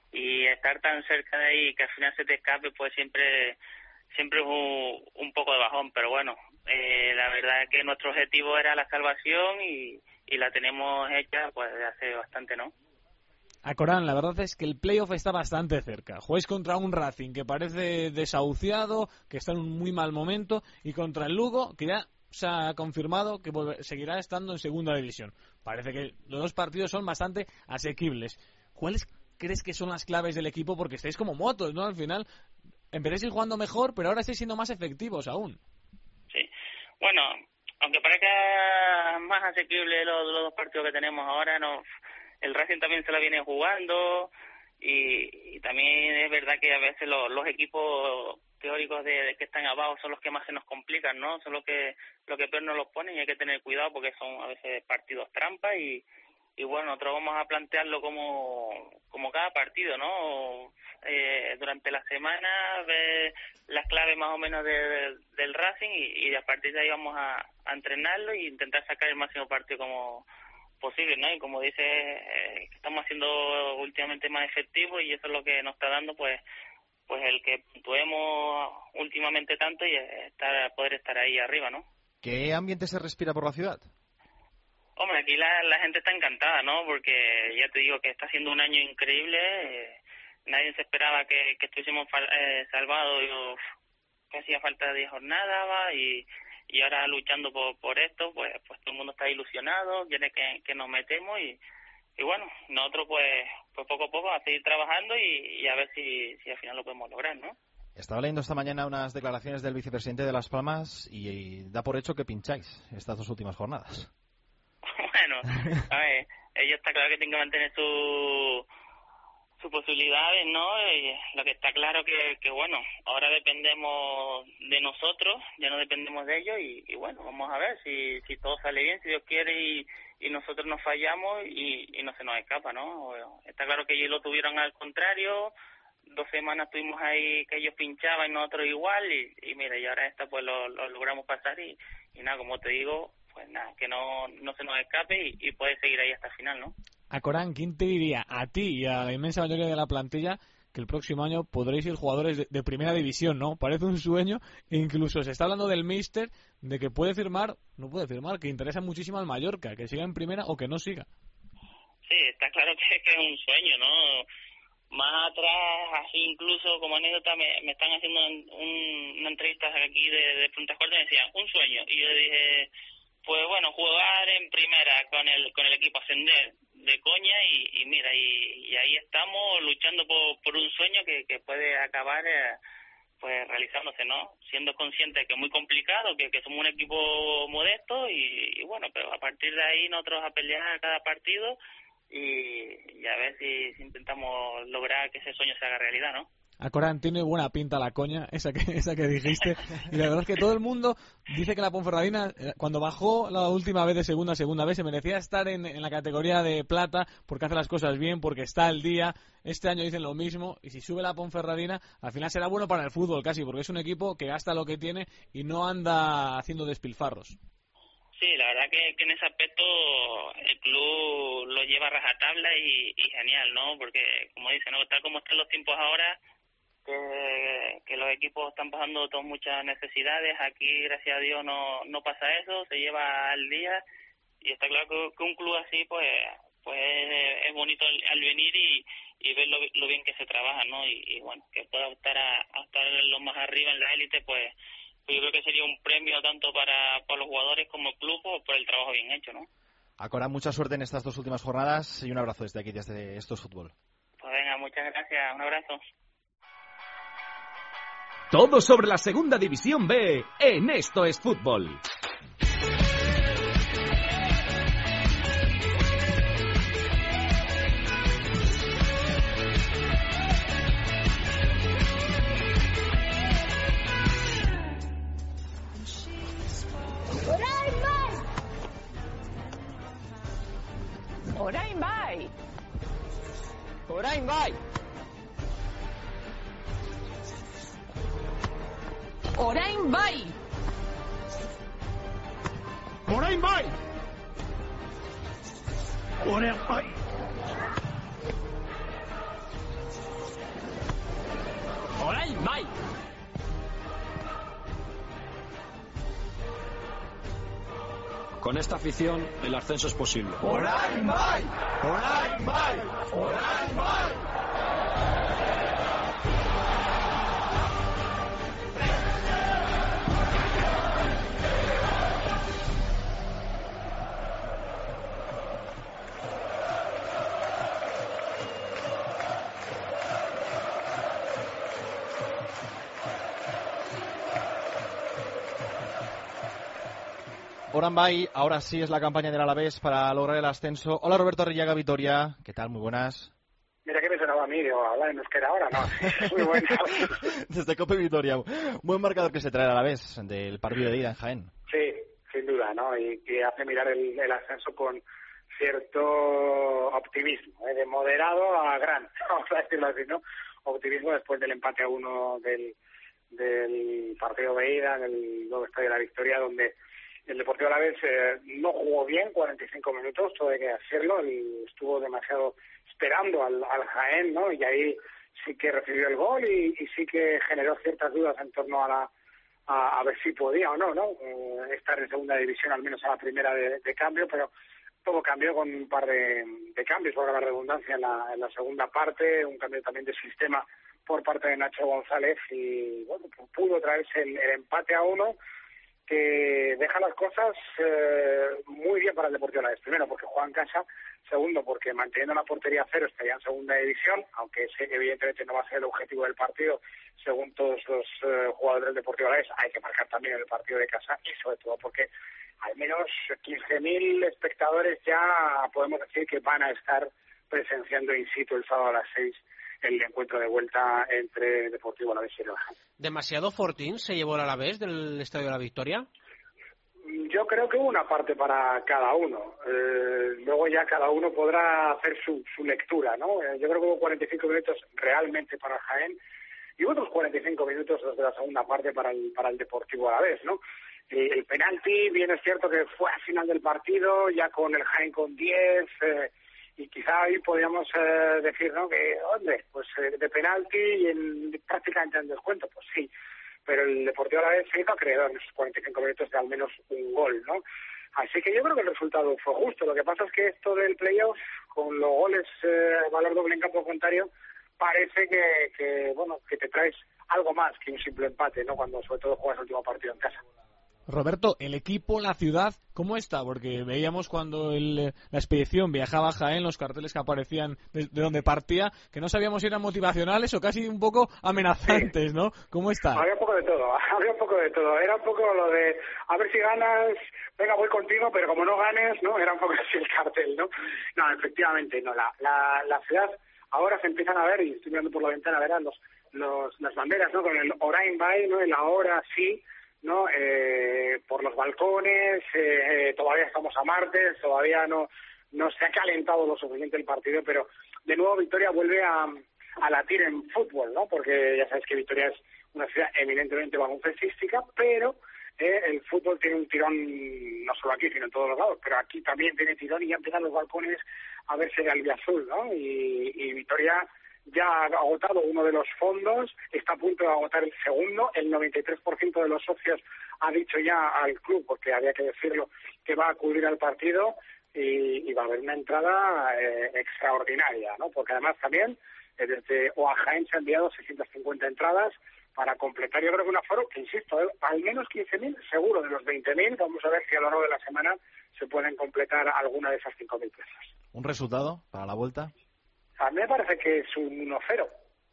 Speaker 10: Y estar tan cerca de ahí que al final se te escape, pues siempre siempre es un, un poco de bajón, pero bueno, eh, la verdad es que nuestro objetivo era la salvación y, y la tenemos hecha pues desde hace bastante, ¿no?
Speaker 4: A Corán, la verdad es que el playoff está bastante cerca. Jugáis contra un Racing que parece desahuciado, que está en un muy mal momento, y contra el Lugo, que ya se ha confirmado que volver, seguirá estando en segunda división. Parece que los dos partidos son bastante asequibles. ¿Cuáles crees que son las claves del equipo? Porque estáis como motos, ¿no? Al final empezáis jugando mejor, pero ahora estáis siendo más efectivos aún.
Speaker 10: Sí, bueno, aunque parezca más asequible los, los dos partidos que tenemos ahora, no, el Racing también se la viene jugando y, y también es verdad que a veces los, los equipos teóricos de, de que están abajo son los que más se nos complican, ¿no? Son los que lo que peor nos los ponen y hay que tener cuidado porque son a veces partidos trampa y y bueno, nosotros vamos a plantearlo como como cada partido, ¿no? Eh, durante la semana ver las claves más o menos de, de, del Racing y, y a partir de ahí vamos a, a entrenarlo e intentar sacar el máximo partido como posible, ¿no? Y como dice, eh, estamos haciendo últimamente más efectivos y eso es lo que nos está dando, pues pues el que puntuemos últimamente tanto y estar poder estar ahí arriba, ¿no?
Speaker 2: ¿Qué ambiente se respira por la ciudad?
Speaker 10: Hombre, aquí la, la gente está encantada, ¿no? Porque ya te digo que está siendo un año increíble. Eh, nadie se esperaba que, que estuviésemos fal, eh, salvados. Yo, que hacía falta diez jornadas ¿va? y y ahora luchando por por esto, pues pues todo el mundo está ilusionado, quiere que, que nos metemos y y bueno, nosotros pues pues poco a poco a seguir trabajando y, y a ver si si al final lo podemos lograr, ¿no?
Speaker 2: Estaba leyendo esta mañana unas declaraciones del vicepresidente de Las Palmas y, y da por hecho que pincháis estas dos últimas jornadas.
Speaker 10: Bueno, a ver, ellos está claro que tienen que mantener su sus posibilidades, ¿no? Y lo que está claro que, que bueno, ahora dependemos de nosotros, ya no dependemos de ellos y, y bueno, vamos a ver si si todo sale bien, si Dios quiere y, y nosotros nos fallamos y, y no se nos escapa, ¿no? Está claro que ellos lo tuvieron al contrario, dos semanas estuvimos ahí que ellos pinchaban y nosotros igual y, y mira, y ahora esta pues lo, lo logramos pasar y, y nada, como te digo, pues nada, que no no se nos escape y, y puede seguir ahí hasta el final, ¿no?
Speaker 4: A Corán, ¿quién te diría a ti y a la inmensa mayoría de la plantilla que el próximo año podréis ir jugadores de, de primera división, ¿no? Parece un sueño, e incluso se está hablando del míster de que puede firmar, no puede firmar, que interesa muchísimo al Mallorca, que siga en primera o que no siga.
Speaker 10: Sí, está claro que, que es un sueño, ¿no? Más atrás, así incluso como anécdota, me, me están haciendo un, una entrevista aquí de, de Punta Corta y me decían, un sueño. Y yo dije, pues bueno, jugar en primera con el con el equipo, ascender. de coña y, y mira, y, y ahí estamos luchando por, por un sueño que, que puede acabar eh, pues realizándose, ¿no? Siendo conscientes que es muy complicado, que, que somos un equipo modesto y, y bueno, pero a partir de ahí nosotros a pelear cada partido y, y a ver si, si intentamos lograr que ese sueño se haga realidad, ¿no?
Speaker 4: A Corán tiene buena pinta la coña, esa que esa que dijiste. Y la verdad es que todo el mundo dice que la Ponferradina, cuando bajó la última vez de segunda a segunda vez, se merecía estar en, en la categoría de plata porque hace las cosas bien, porque está al día. Este año dicen lo mismo. Y si sube la Ponferradina, al final será bueno para el fútbol casi, porque es un equipo que gasta lo que tiene y no anda haciendo despilfarros.
Speaker 10: Sí, la verdad que, que en ese aspecto el club lo lleva a rajatabla y, y genial, ¿no? Porque, como dicen, ¿no? Tal como están los tiempos ahora, que, que los equipos están pasando todas muchas necesidades. Aquí, gracias a Dios, no no pasa eso, se lleva al día y está claro que, que un club así, pues pues es, es bonito al, al venir y, y ver lo, lo bien que se trabaja, ¿no? Y, y bueno, que pueda optar a, a estar lo más arriba en la élite, pues, pues yo creo que sería un premio tanto para, para los jugadores como el club por, por el trabajo bien hecho, ¿no?
Speaker 2: Acora, mucha suerte en estas dos últimas jornadas y un abrazo desde aquí, desde Esto es Fútbol.
Speaker 10: Pues venga, muchas gracias, un abrazo.
Speaker 1: Todo sobre la Segunda División B en Esto es Fútbol.
Speaker 11: Orain bai! Orain bai! Orain bai!
Speaker 12: Orain bai! Orain bai! Orain bai! Con esta afición, el ascenso es posible.
Speaker 13: Orain bai! Orain bai! Orain bai!
Speaker 2: Orain bai, ahora sí es la campaña del Alavés para lograr el ascenso. Hola Roberto Arrillaga, Vitoria, ¿qué tal? Muy buenas.
Speaker 14: Mira que me sonaba a mí, digo, hablar en euskera ahora, no, muy bueno.
Speaker 2: Desde Cope Vitoria, buen marcador que se trae el Alavés del partido de ida en Jaén.
Speaker 14: Sí, sin duda, ¿no? Y que hace mirar el, el ascenso con cierto optimismo, ¿eh? De moderado a gran, vamos a decirlo así, ¿no? Optimismo después del empate a uno del, del partido de ida en el nuevo Estadio de la Victoria, donde el Deportivo Alavés eh, no jugó bien cuarenta y cinco minutos, todo hay que decirlo, y estuvo demasiado esperando al, al Jaén, ¿no? Y ahí sí que recibió el gol y, y sí que generó ciertas dudas en torno a la a, a ver si podía o no, ¿no? Eh, estar en segunda división, al menos a la primera de, de cambio, pero todo cambió con un par de, de cambios, por la redundancia, en la, en la segunda parte, un cambio también de sistema por parte de Nacho González y, bueno, pudo traerse el, el empate a uno, que deja las cosas eh, muy bien para el Deportivo Alavés. Primero, porque juega en casa. Segundo, porque manteniendo la portería a cero estaría en segunda división, aunque sé que evidentemente no va a ser el objetivo del partido, según todos los eh, jugadores del Deportivo Alavés. Hay que marcar también el partido de casa y sobre todo porque al menos quince mil espectadores ya podemos decir que van a estar presenciando in situ el sábado a las seis el encuentro de vuelta entre Deportivo Alavés y el Jaén.
Speaker 3: ¿Demasiado fortín se llevó el Alavés del Estadio de la Victoria?
Speaker 14: Yo creo que hubo una parte para cada uno. Eh, luego ya cada uno podrá hacer su, su lectura, ¿no? Eh, yo creo que hubo cuarenta y cinco minutos realmente para el Jaén y otros cuarenta y cinco minutos desde la segunda parte para el para el Deportivo Alavés, ¿no? Eh, el penalti, bien es cierto que fue al final del partido, ya con el Jaén con diez... Eh, y quizá ahí podríamos eh, decir, ¿no?, que, hombre, pues eh, de penalti y en, prácticamente en descuento, pues sí, pero el Deportivo Alavés se hizo acreedor en esos cuarenta y cinco minutos de al menos un gol, ¿no? Así que yo creo que el resultado fue justo. Lo que pasa es que esto del playoff, con los goles, eh, valor doble en campo contrario, parece que, que, bueno, que te traes algo más que un simple empate, ¿no?, cuando sobre todo juegas el último partido en casa.
Speaker 4: Roberto, el equipo, la ciudad, ¿cómo está? Porque veíamos cuando el, la expedición viajaba a Jaén, los carteles que aparecían de, de donde partía, que no sabíamos si eran motivacionales o casi un poco amenazantes, ¿no? ¿Cómo está?
Speaker 14: Había un poco de todo, había un poco de todo. Era un poco lo de, a ver si ganas, venga, voy contigo, pero como no ganes, ¿no? Era un poco así el cartel, ¿no? No, efectivamente, no. La, la, la ciudad, ahora se empiezan a ver, y estoy mirando por la ventana, verán los, los, las banderas, ¿no? Con el Orain Bay, ¿no? El ahora sí, ¿no? Eh, por los balcones, eh, eh, todavía estamos a martes, todavía no no se ha calentado lo suficiente el partido, pero de nuevo Vitoria vuelve a, a latir en fútbol, ¿no? Porque ya sabes que Vitoria es una ciudad eminentemente baloncestística, pero eh, el fútbol tiene un tirón no solo aquí, sino en todos los lados, pero aquí también tiene tirón y ya empiezan los balcones a verse de albiazul, ¿no? Y, y Vitoria ya ha agotado uno de los fondos, está a punto de agotar el segundo, el noventa y tres por ciento de los socios ha dicho ya al club, porque había que decirlo, que va a acudir al partido y, y va a haber una entrada eh, extraordinaria, ¿no? Porque además también eh, desde O A Jaén se han enviado seiscientas cincuenta entradas para completar, yo creo que un aforo, que insisto, eh, al menos quince mil, seguro de los veinte mil, vamos a ver si a lo largo de la semana se pueden completar alguna de esas cinco mil plazas.
Speaker 2: ¿Un resultado para la vuelta?
Speaker 14: A mí me parece que es un uno cero,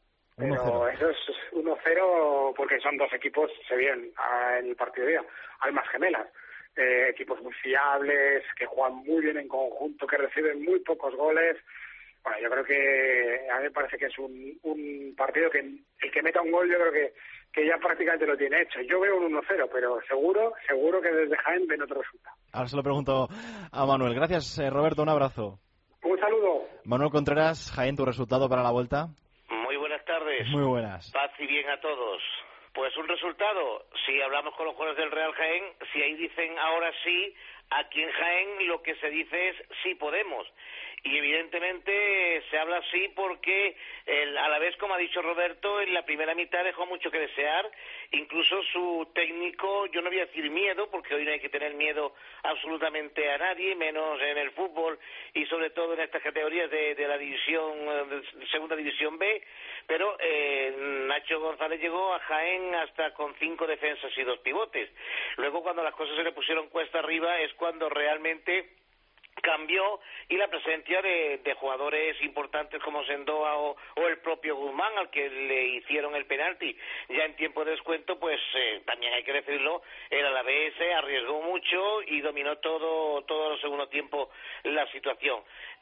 Speaker 14: pero eso es uno cero porque son dos equipos, se vieron en el partido de día, almas gemelas, eh, equipos muy fiables, que juegan muy bien en conjunto, que reciben muy pocos goles. Bueno, yo creo que a mí me parece que es un, un partido que el que meta un gol yo creo que, que ya prácticamente lo tiene hecho. Yo veo un uno cero, pero seguro, seguro que desde Jaén ven otro resultado.
Speaker 2: Ahora se lo pregunto a Manuel. Gracias, eh, Roberto, un abrazo.
Speaker 14: Un saludo.
Speaker 2: Manuel Contreras, Jaén, ¿tu resultado para la vuelta?
Speaker 15: Muy buenas tardes.
Speaker 2: Muy buenas.
Speaker 15: Paz y bien a todos. Pues un resultado, si hablamos con los jugadores del Real Jaén, si ahí dicen ahora sí, aquí en Jaén lo que se dice es sí podemos. Y evidentemente se habla así porque el, a la vez, como ha dicho Roberto, en la primera mitad dejó mucho que desear. Incluso su técnico, yo no voy a decir miedo, porque hoy no hay que tener miedo absolutamente a nadie, menos en el fútbol y sobre todo en estas categorías de, de la división, de segunda división B, pero eh, Nacho González llegó a Jaén hasta con cinco defensas y dos pivotes. Luego, cuando las cosas se le pusieron cuesta arriba, es cuando realmente cambió, y la presencia de, de jugadores importantes como Sendoa o, o el propio Guzmán, al que le hicieron el penalti ya en tiempo de descuento, pues eh, también hay que decirlo, el Alavés arriesgó mucho y dominó todo todo el segundo tiempo la situación.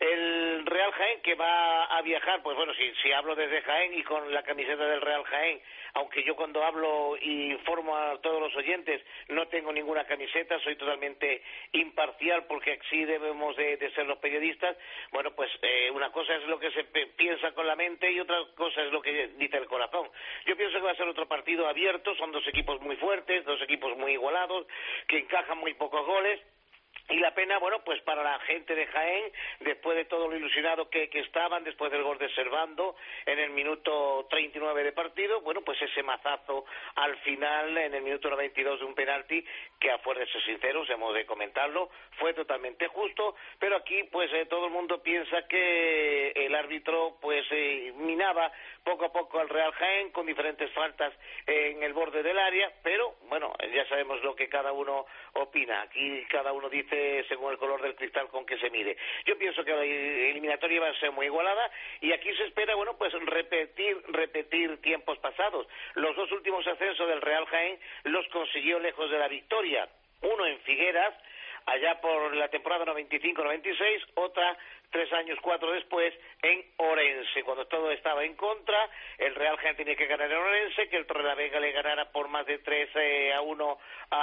Speaker 15: El Real Jaén, que va a viajar, pues bueno, si, si hablo desde Jaén y con la camiseta del Real Jaén, aunque yo cuando hablo y informo a todos los oyentes no tengo ninguna camiseta, soy totalmente imparcial porque así debemos de, de ser los periodistas. Bueno, pues eh, una cosa es lo que se piensa con la mente y otra cosa es lo que dice el corazón. Yo pienso que va a ser otro partido abierto, son dos equipos muy fuertes, dos equipos muy igualados, que encajan muy pocos goles. Y la pena, bueno, pues para la gente de Jaén, después de todo lo ilusionado que, que estaban, después del gol de Servando en el minuto treinta y nueve de partido, bueno, pues ese mazazo al final, en el minuto noventa y dos de un penalti, que a fuerza de ser sinceros, hemos de comentarlo, fue totalmente justo, pero aquí pues eh, todo el mundo piensa que el árbitro pues eh, minaba poco a poco al Real Jaén con diferentes faltas en el borde del área, pero bueno, ya sabemos lo que cada uno opina, aquí cada uno dice según el color del cristal con que se mide. Yo pienso que la eliminatoria va a ser muy igualada y aquí se espera, bueno, pues repetir repetir tiempos pasados. Los dos últimos ascensos del Real Jaén los consiguió lejos de la victoria. Uno en Figueras, allá por la temporada noventa y cinco noventa y seis, otra tres años, cuatro después, en Orense. Cuando todo estaba en contra, el Real Jaén tenía que ganar en Orense, que el Torrelavega le ganara por más de tres a uno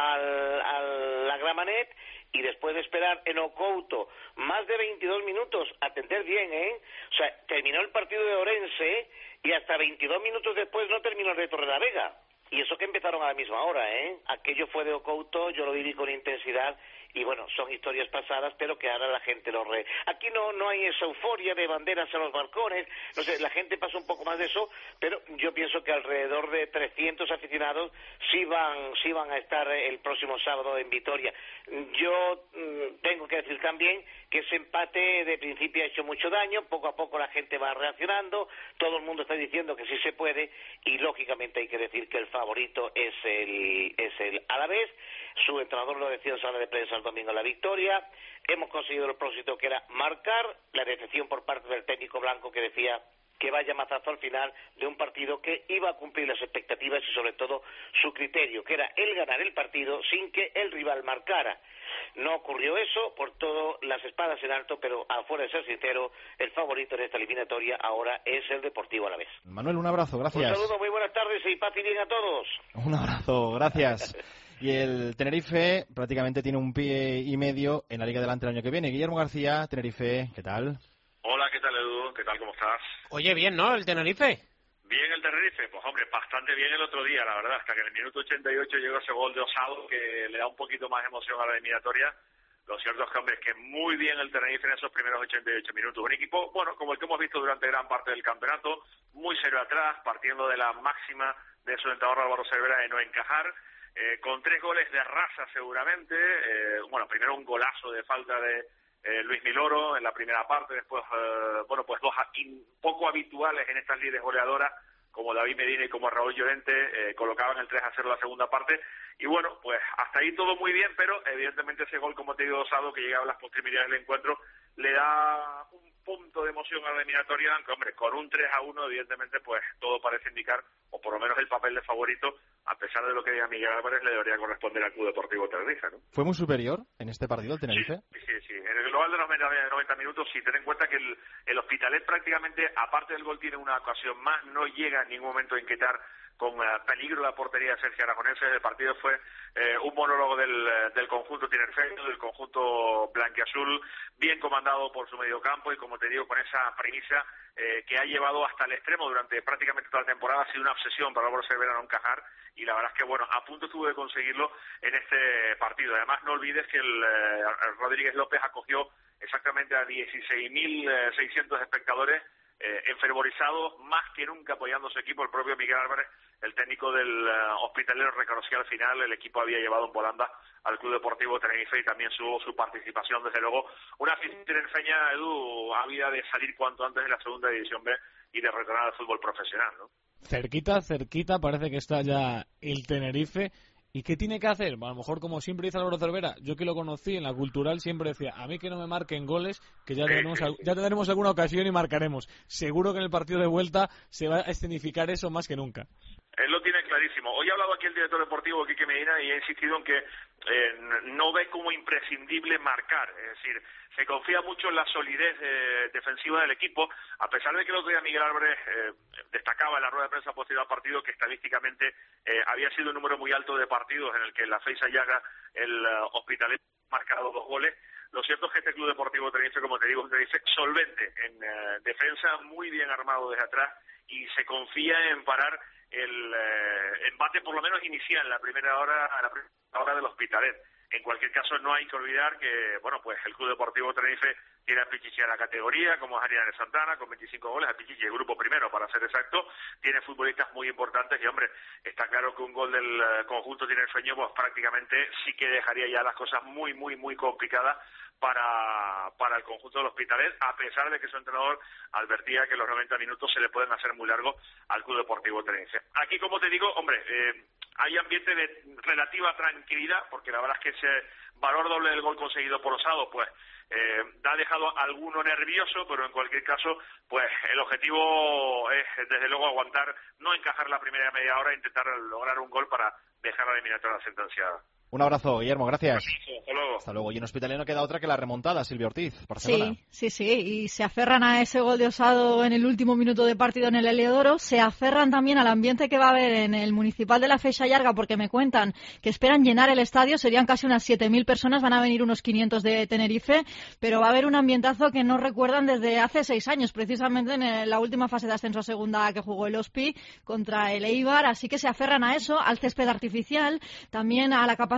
Speaker 15: al, al la Gramenet, y después de esperar en Ocouto más de veintidós minutos, atender bien, ¿eh? O sea, terminó el partido de Orense y hasta veintidós minutos después no terminó el de Torrelavega. Y eso que empezaron a la misma hora, ¿eh? Aquello fue de Ocouto, yo lo viví con intensidad y bueno, son historias pasadas, pero que ahora la gente lo re... Aquí no no hay esa euforia de banderas a los balcones, no sé, la gente pasa un poco más de eso, pero yo pienso que alrededor de trescientos aficionados sí van sí van a estar el próximo sábado en Vitoria. Yo mmm, tengo que decir también que ese empate de principio ha hecho mucho daño, poco a poco la gente va reaccionando, todo el mundo está diciendo que sí se puede, y lógicamente hay que decir que el favorito es el es el Alavés. Su entrenador lo decía en sala de prensa el domingo en la victoria. Hemos conseguido el propósito, que era marcar, la decepción por parte del técnico blanco, que decía que vaya mazazo al final de un partido que iba a cumplir las expectativas y sobre todo su criterio, que era el ganar el partido sin que el rival marcara. No ocurrió eso, por todo las espadas en alto, pero afuera de ser sincero, el favorito en esta eliminatoria ahora es el Deportivo Alavés.
Speaker 2: Manuel, un abrazo, gracias.
Speaker 15: Un saludo, muy buenas tardes y paz y bien a todos.
Speaker 2: Un abrazo, gracias. Y el Tenerife prácticamente tiene un pie y medio en la Liga Adelante el año que viene. Guillermo García, Tenerife, ¿qué tal?
Speaker 16: Hola, ¿qué tal, Edu? ¿Qué tal? ¿Cómo estás?
Speaker 3: Oye, bien, ¿no? El Tenerife.
Speaker 16: Bien el Tenerife, pues hombre, bastante bien el otro día, la verdad, hasta que en el minuto ochenta y ocho llegó ese gol de Osado que le da un poquito más emoción a la eliminatoria. Lo cierto es que, hombre, es que muy bien el Tenerife en esos primeros ochenta y ocho minutos. Un equipo, bueno, como el que hemos visto durante gran parte del campeonato, muy serio atrás, partiendo de la máxima de su entrenador Álvaro Cervera de no encajar, eh, con tres goles de raza seguramente. Eh, bueno, primero un golazo de falta de eh, Luis Miloro en la primera parte, después, eh, bueno, pues dos in, poco habituales en estas líderes goleadoras, como David Medina y como Raúl Llorente, eh, colocaban el tres a cero la segunda parte. Y bueno, pues hasta ahí todo muy bien, pero evidentemente ese gol, como te digo, Osado, que llegaba a las postrimerías del encuentro, le da un punto de emoción a la eliminatoria, aunque, hombre, con un tres a uno, evidentemente, pues todo parece indicar, o por lo menos el papel de favorito, a pesar de lo que diga Miguel Álvarez, le debería corresponder al Club Deportivo Tenerife, ¿no?
Speaker 2: ¿Fue muy superior en este partido el Tenerife?
Speaker 16: Sí, sí, sí. En el global de los noventa minutos, sí, ten en cuenta que el, el Hospitalet prácticamente, aparte del gol, tiene una ocasión más, no llega en ningún momento a inquietar con uh, peligro la portería de Sergio Aragonés. El partido fue eh, un monólogo del, del conjunto tinerfeño, del conjunto blanquiazul, bien comandado por su mediocampo y, como te digo, con esa premisa eh, que ha llevado hasta el extremo durante prácticamente toda la temporada. Ha sido una obsesión para Álvaro Cervera no encajar, y la verdad es que, bueno, a punto estuvo de conseguirlo en este partido. Además, no olvides que el, eh, el Rodríguez López acogió exactamente a dieciséis mil seiscientos espectadores, eh, enfervorizados, más que nunca apoyando a su equipo. El propio Miguel Álvarez, el técnico del uh, Hospitalero, reconocía al final el equipo había llevado en volanda al Club Deportivo Tenerife, y también su, su participación, desde luego. Una afición tinerfeña, Edu, ávida de salir cuanto antes de la segunda división B y de retornar al fútbol profesional, ¿no?
Speaker 4: Cerquita, cerquita, parece que está ya el Tenerife. ¿Y qué tiene que hacer? A lo mejor, como siempre dice Álvaro Cervera, yo que lo conocí en la Cultural siempre decía, a mí que no me marquen goles, que ya tendremos, ya tendremos alguna ocasión y marcaremos. Seguro que en el partido de vuelta se va a escenificar eso más que nunca.
Speaker 16: Él lo tiene clarísimo. Hoy ha hablado aquí el director deportivo, Quique Medina, y ha insistido en que eh, no ve como imprescindible marcar. Es decir, se confía mucho en la solidez eh, defensiva del equipo, a pesar de que el otro día Miguel Álvarez eh, destacaba en la rueda de prensa posterior al partido que estadísticamente eh, había sido un número muy alto de partidos en el que la Feixa Llaga, el uh, Hospitalet, ha marcado dos goles. Lo cierto es que este Club Deportivo Tenerife, como te digo, es Tenerife solvente en uh, defensa, muy bien armado desde atrás, y se confía en parar el eh, embate, por lo menos inicial, la primera hora, la primera hora del Hospitalet. En cualquier caso, no hay que olvidar que, bueno, pues el Club Deportivo Tenerife tiene a Pichichi a la categoría, como es Ariane Santana, con veinticinco goles, a Pichichi el grupo primero, para ser exacto. Tiene futbolistas muy importantes y, hombre, está claro que un gol del uh, conjunto tinerfeño, pues prácticamente sí que dejaría ya las cosas muy, muy, muy complicadas para para el conjunto del Hospitalet, a pesar de que su entrenador advertía que los noventa minutos se le pueden hacer muy largos al Club Deportivo Tenerife. Aquí, como te digo, hombre, eh, hay ambiente de relativa tranquilidad, porque la verdad es que ese valor doble del gol conseguido por Osado, pues eh, ha dejado a alguno nervioso, pero en cualquier caso, pues el objetivo es, desde luego, aguantar, no encajar la primera media hora e intentar lograr un gol para dejar la eliminatoria sentenciada.
Speaker 2: Un abrazo, Guillermo, gracias.
Speaker 16: Hasta luego.
Speaker 2: Hasta luego. Y en Hospitalet no queda otra que la remontada, Silvia Ortiz, Barcelona.
Speaker 17: Sí, sí, sí, y se aferran a ese gol de Osado en el último minuto de partido en el Heliodoro, se aferran también al ambiente que va a haber en el Municipal de la Feixa Llarga, porque me cuentan que esperan llenar el estadio, serían casi unas siete mil personas, van a venir unos quinientos de Tenerife, pero va a haber un ambientazo que no recuerdan desde hace seis años, precisamente en la última fase de ascenso a segunda que jugó el Hospi contra el Eibar, así que se aferran a eso, al césped artificial, también a la capacidad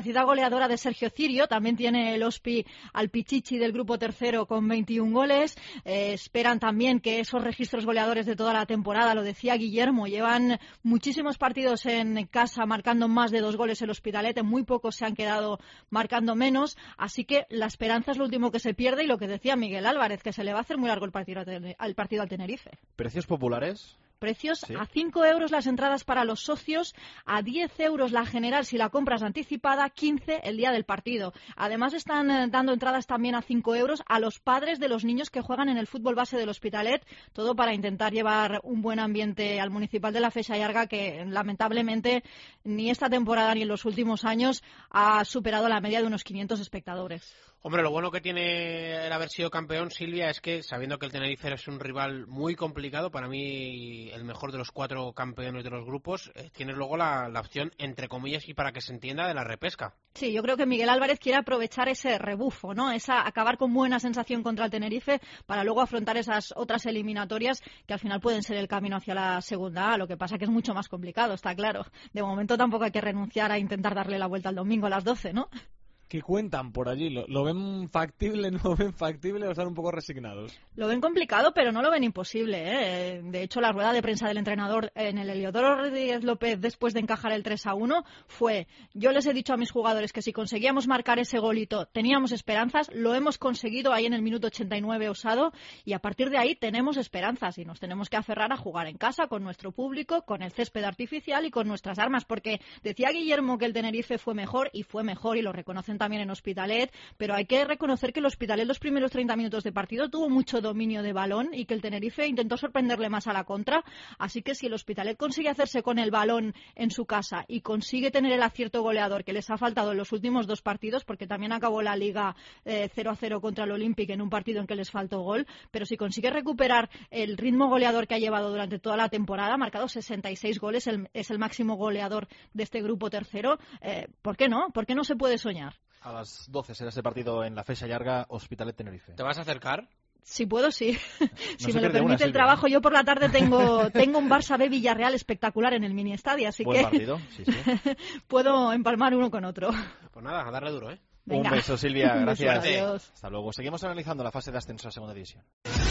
Speaker 17: capacidad goleadora de Sergio Cirio, también tiene el Ospi al Pichichi del grupo tercero con veintiún goles. Eh, esperan también que esos registros goleadores de toda la temporada, lo decía Guillermo, llevan muchísimos partidos en casa marcando más de dos goles el Hospitalet, en muy pocos se han quedado marcando menos, así que la esperanza es lo último que se pierde, y lo que decía Miguel Álvarez, que se le va a hacer muy largo el partido al partido al Tenerife.
Speaker 2: ¿Precios populares?
Speaker 17: Precios
Speaker 2: ¿Sí?
Speaker 17: A cinco euros las entradas para los socios, a diez euros la general si la compras anticipada, quince el día del partido. Además están eh, dando entradas también a cinco euros a los padres de los niños que juegan en el fútbol base del Hospitalet, todo para intentar llevar un buen ambiente al municipal de la Feixa Llarga, que lamentablemente ni esta temporada ni en los últimos años ha superado la media de unos quinientos espectadores.
Speaker 3: Hombre, lo bueno que tiene el haber sido campeón, Silvia, es que sabiendo que el Tenerife es un rival muy complicado, para mí el mejor de los cuatro campeones de los grupos, eh, tienes luego la, la opción, entre comillas, y para que se entienda, de la repesca.
Speaker 17: Sí, yo creo que Miguel Álvarez quiere aprovechar ese rebufo, ¿no? Esa, acabar con buena sensación contra el Tenerife para luego afrontar esas otras eliminatorias que al final pueden ser el camino hacia la segunda A. Lo que pasa que es mucho más complicado, está claro. De momento tampoco hay que renunciar a intentar darle la vuelta al domingo a las doce, ¿no?
Speaker 4: ¿Qué cuentan por allí? ¿Lo, lo ven factible, no lo ven factible o están un poco resignados?
Speaker 17: Lo ven complicado, pero no lo ven imposible, ¿eh? De hecho, la rueda de prensa del entrenador en el Heliodoro Rodríguez López después de encajar el tres a uno fue: yo les he dicho a mis jugadores que si conseguíamos marcar ese golito teníamos esperanzas, lo hemos conseguido ahí en el minuto ochenta y nueve Osado, y a partir de ahí tenemos esperanzas y nos tenemos que aferrar a jugar en casa con nuestro público, con el césped artificial y con nuestras armas, porque decía Guillermo que el Tenerife fue mejor, y fue mejor, y lo reconocen también en Hospitalet, pero hay que reconocer que el Hospitalet los primeros treinta minutos de partido tuvo mucho dominio de balón y que el Tenerife intentó sorprenderle más a la contra, así que si el Hospitalet consigue hacerse con el balón en su casa y consigue tener el acierto goleador que les ha faltado en los últimos dos partidos, porque también acabó la Liga eh, cero a cero contra el Olympic en un partido en que les faltó gol, pero si consigue recuperar el ritmo goleador que ha llevado durante toda la temporada, ha marcado sesenta y seis goles, el, es el máximo goleador de este grupo tercero, eh, ¿por qué no? ¿Por qué no se puede soñar?
Speaker 2: A las doce será ese partido en la Feixa Llarga, Hospitalet Tenerife.
Speaker 3: ¿Te vas a acercar?
Speaker 17: Si puedo, sí.
Speaker 2: No
Speaker 17: si me lo permite el trabajo. Yo por la tarde tengo tengo un Barça B Villarreal espectacular en el mini estadio, así
Speaker 2: Buen
Speaker 17: que
Speaker 2: partido, sí, sí.
Speaker 17: puedo empalmar uno con otro.
Speaker 3: Pues nada, a darle duro, ¿eh?
Speaker 17: Venga.
Speaker 2: Un beso, Silvia, gracias.
Speaker 17: Adiós.
Speaker 2: Hasta luego. Seguimos analizando la fase de ascenso a Segunda División.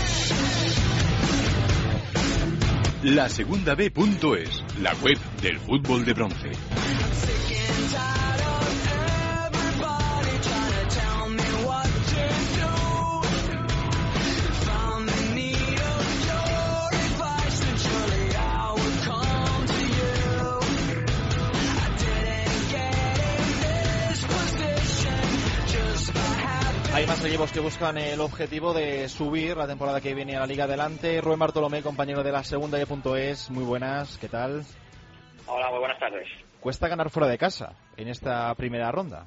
Speaker 18: La segunda B punto es, la web del fútbol de bronce.
Speaker 2: Hay más equipos que buscan el objetivo de subir la temporada que viene a la Liga Adelante. Rubén Bartolomé, compañero de la segunda B punto es, muy buenas, ¿qué tal?
Speaker 19: Hola, muy buenas tardes.
Speaker 2: Cuesta ganar fuera de casa en esta primera ronda.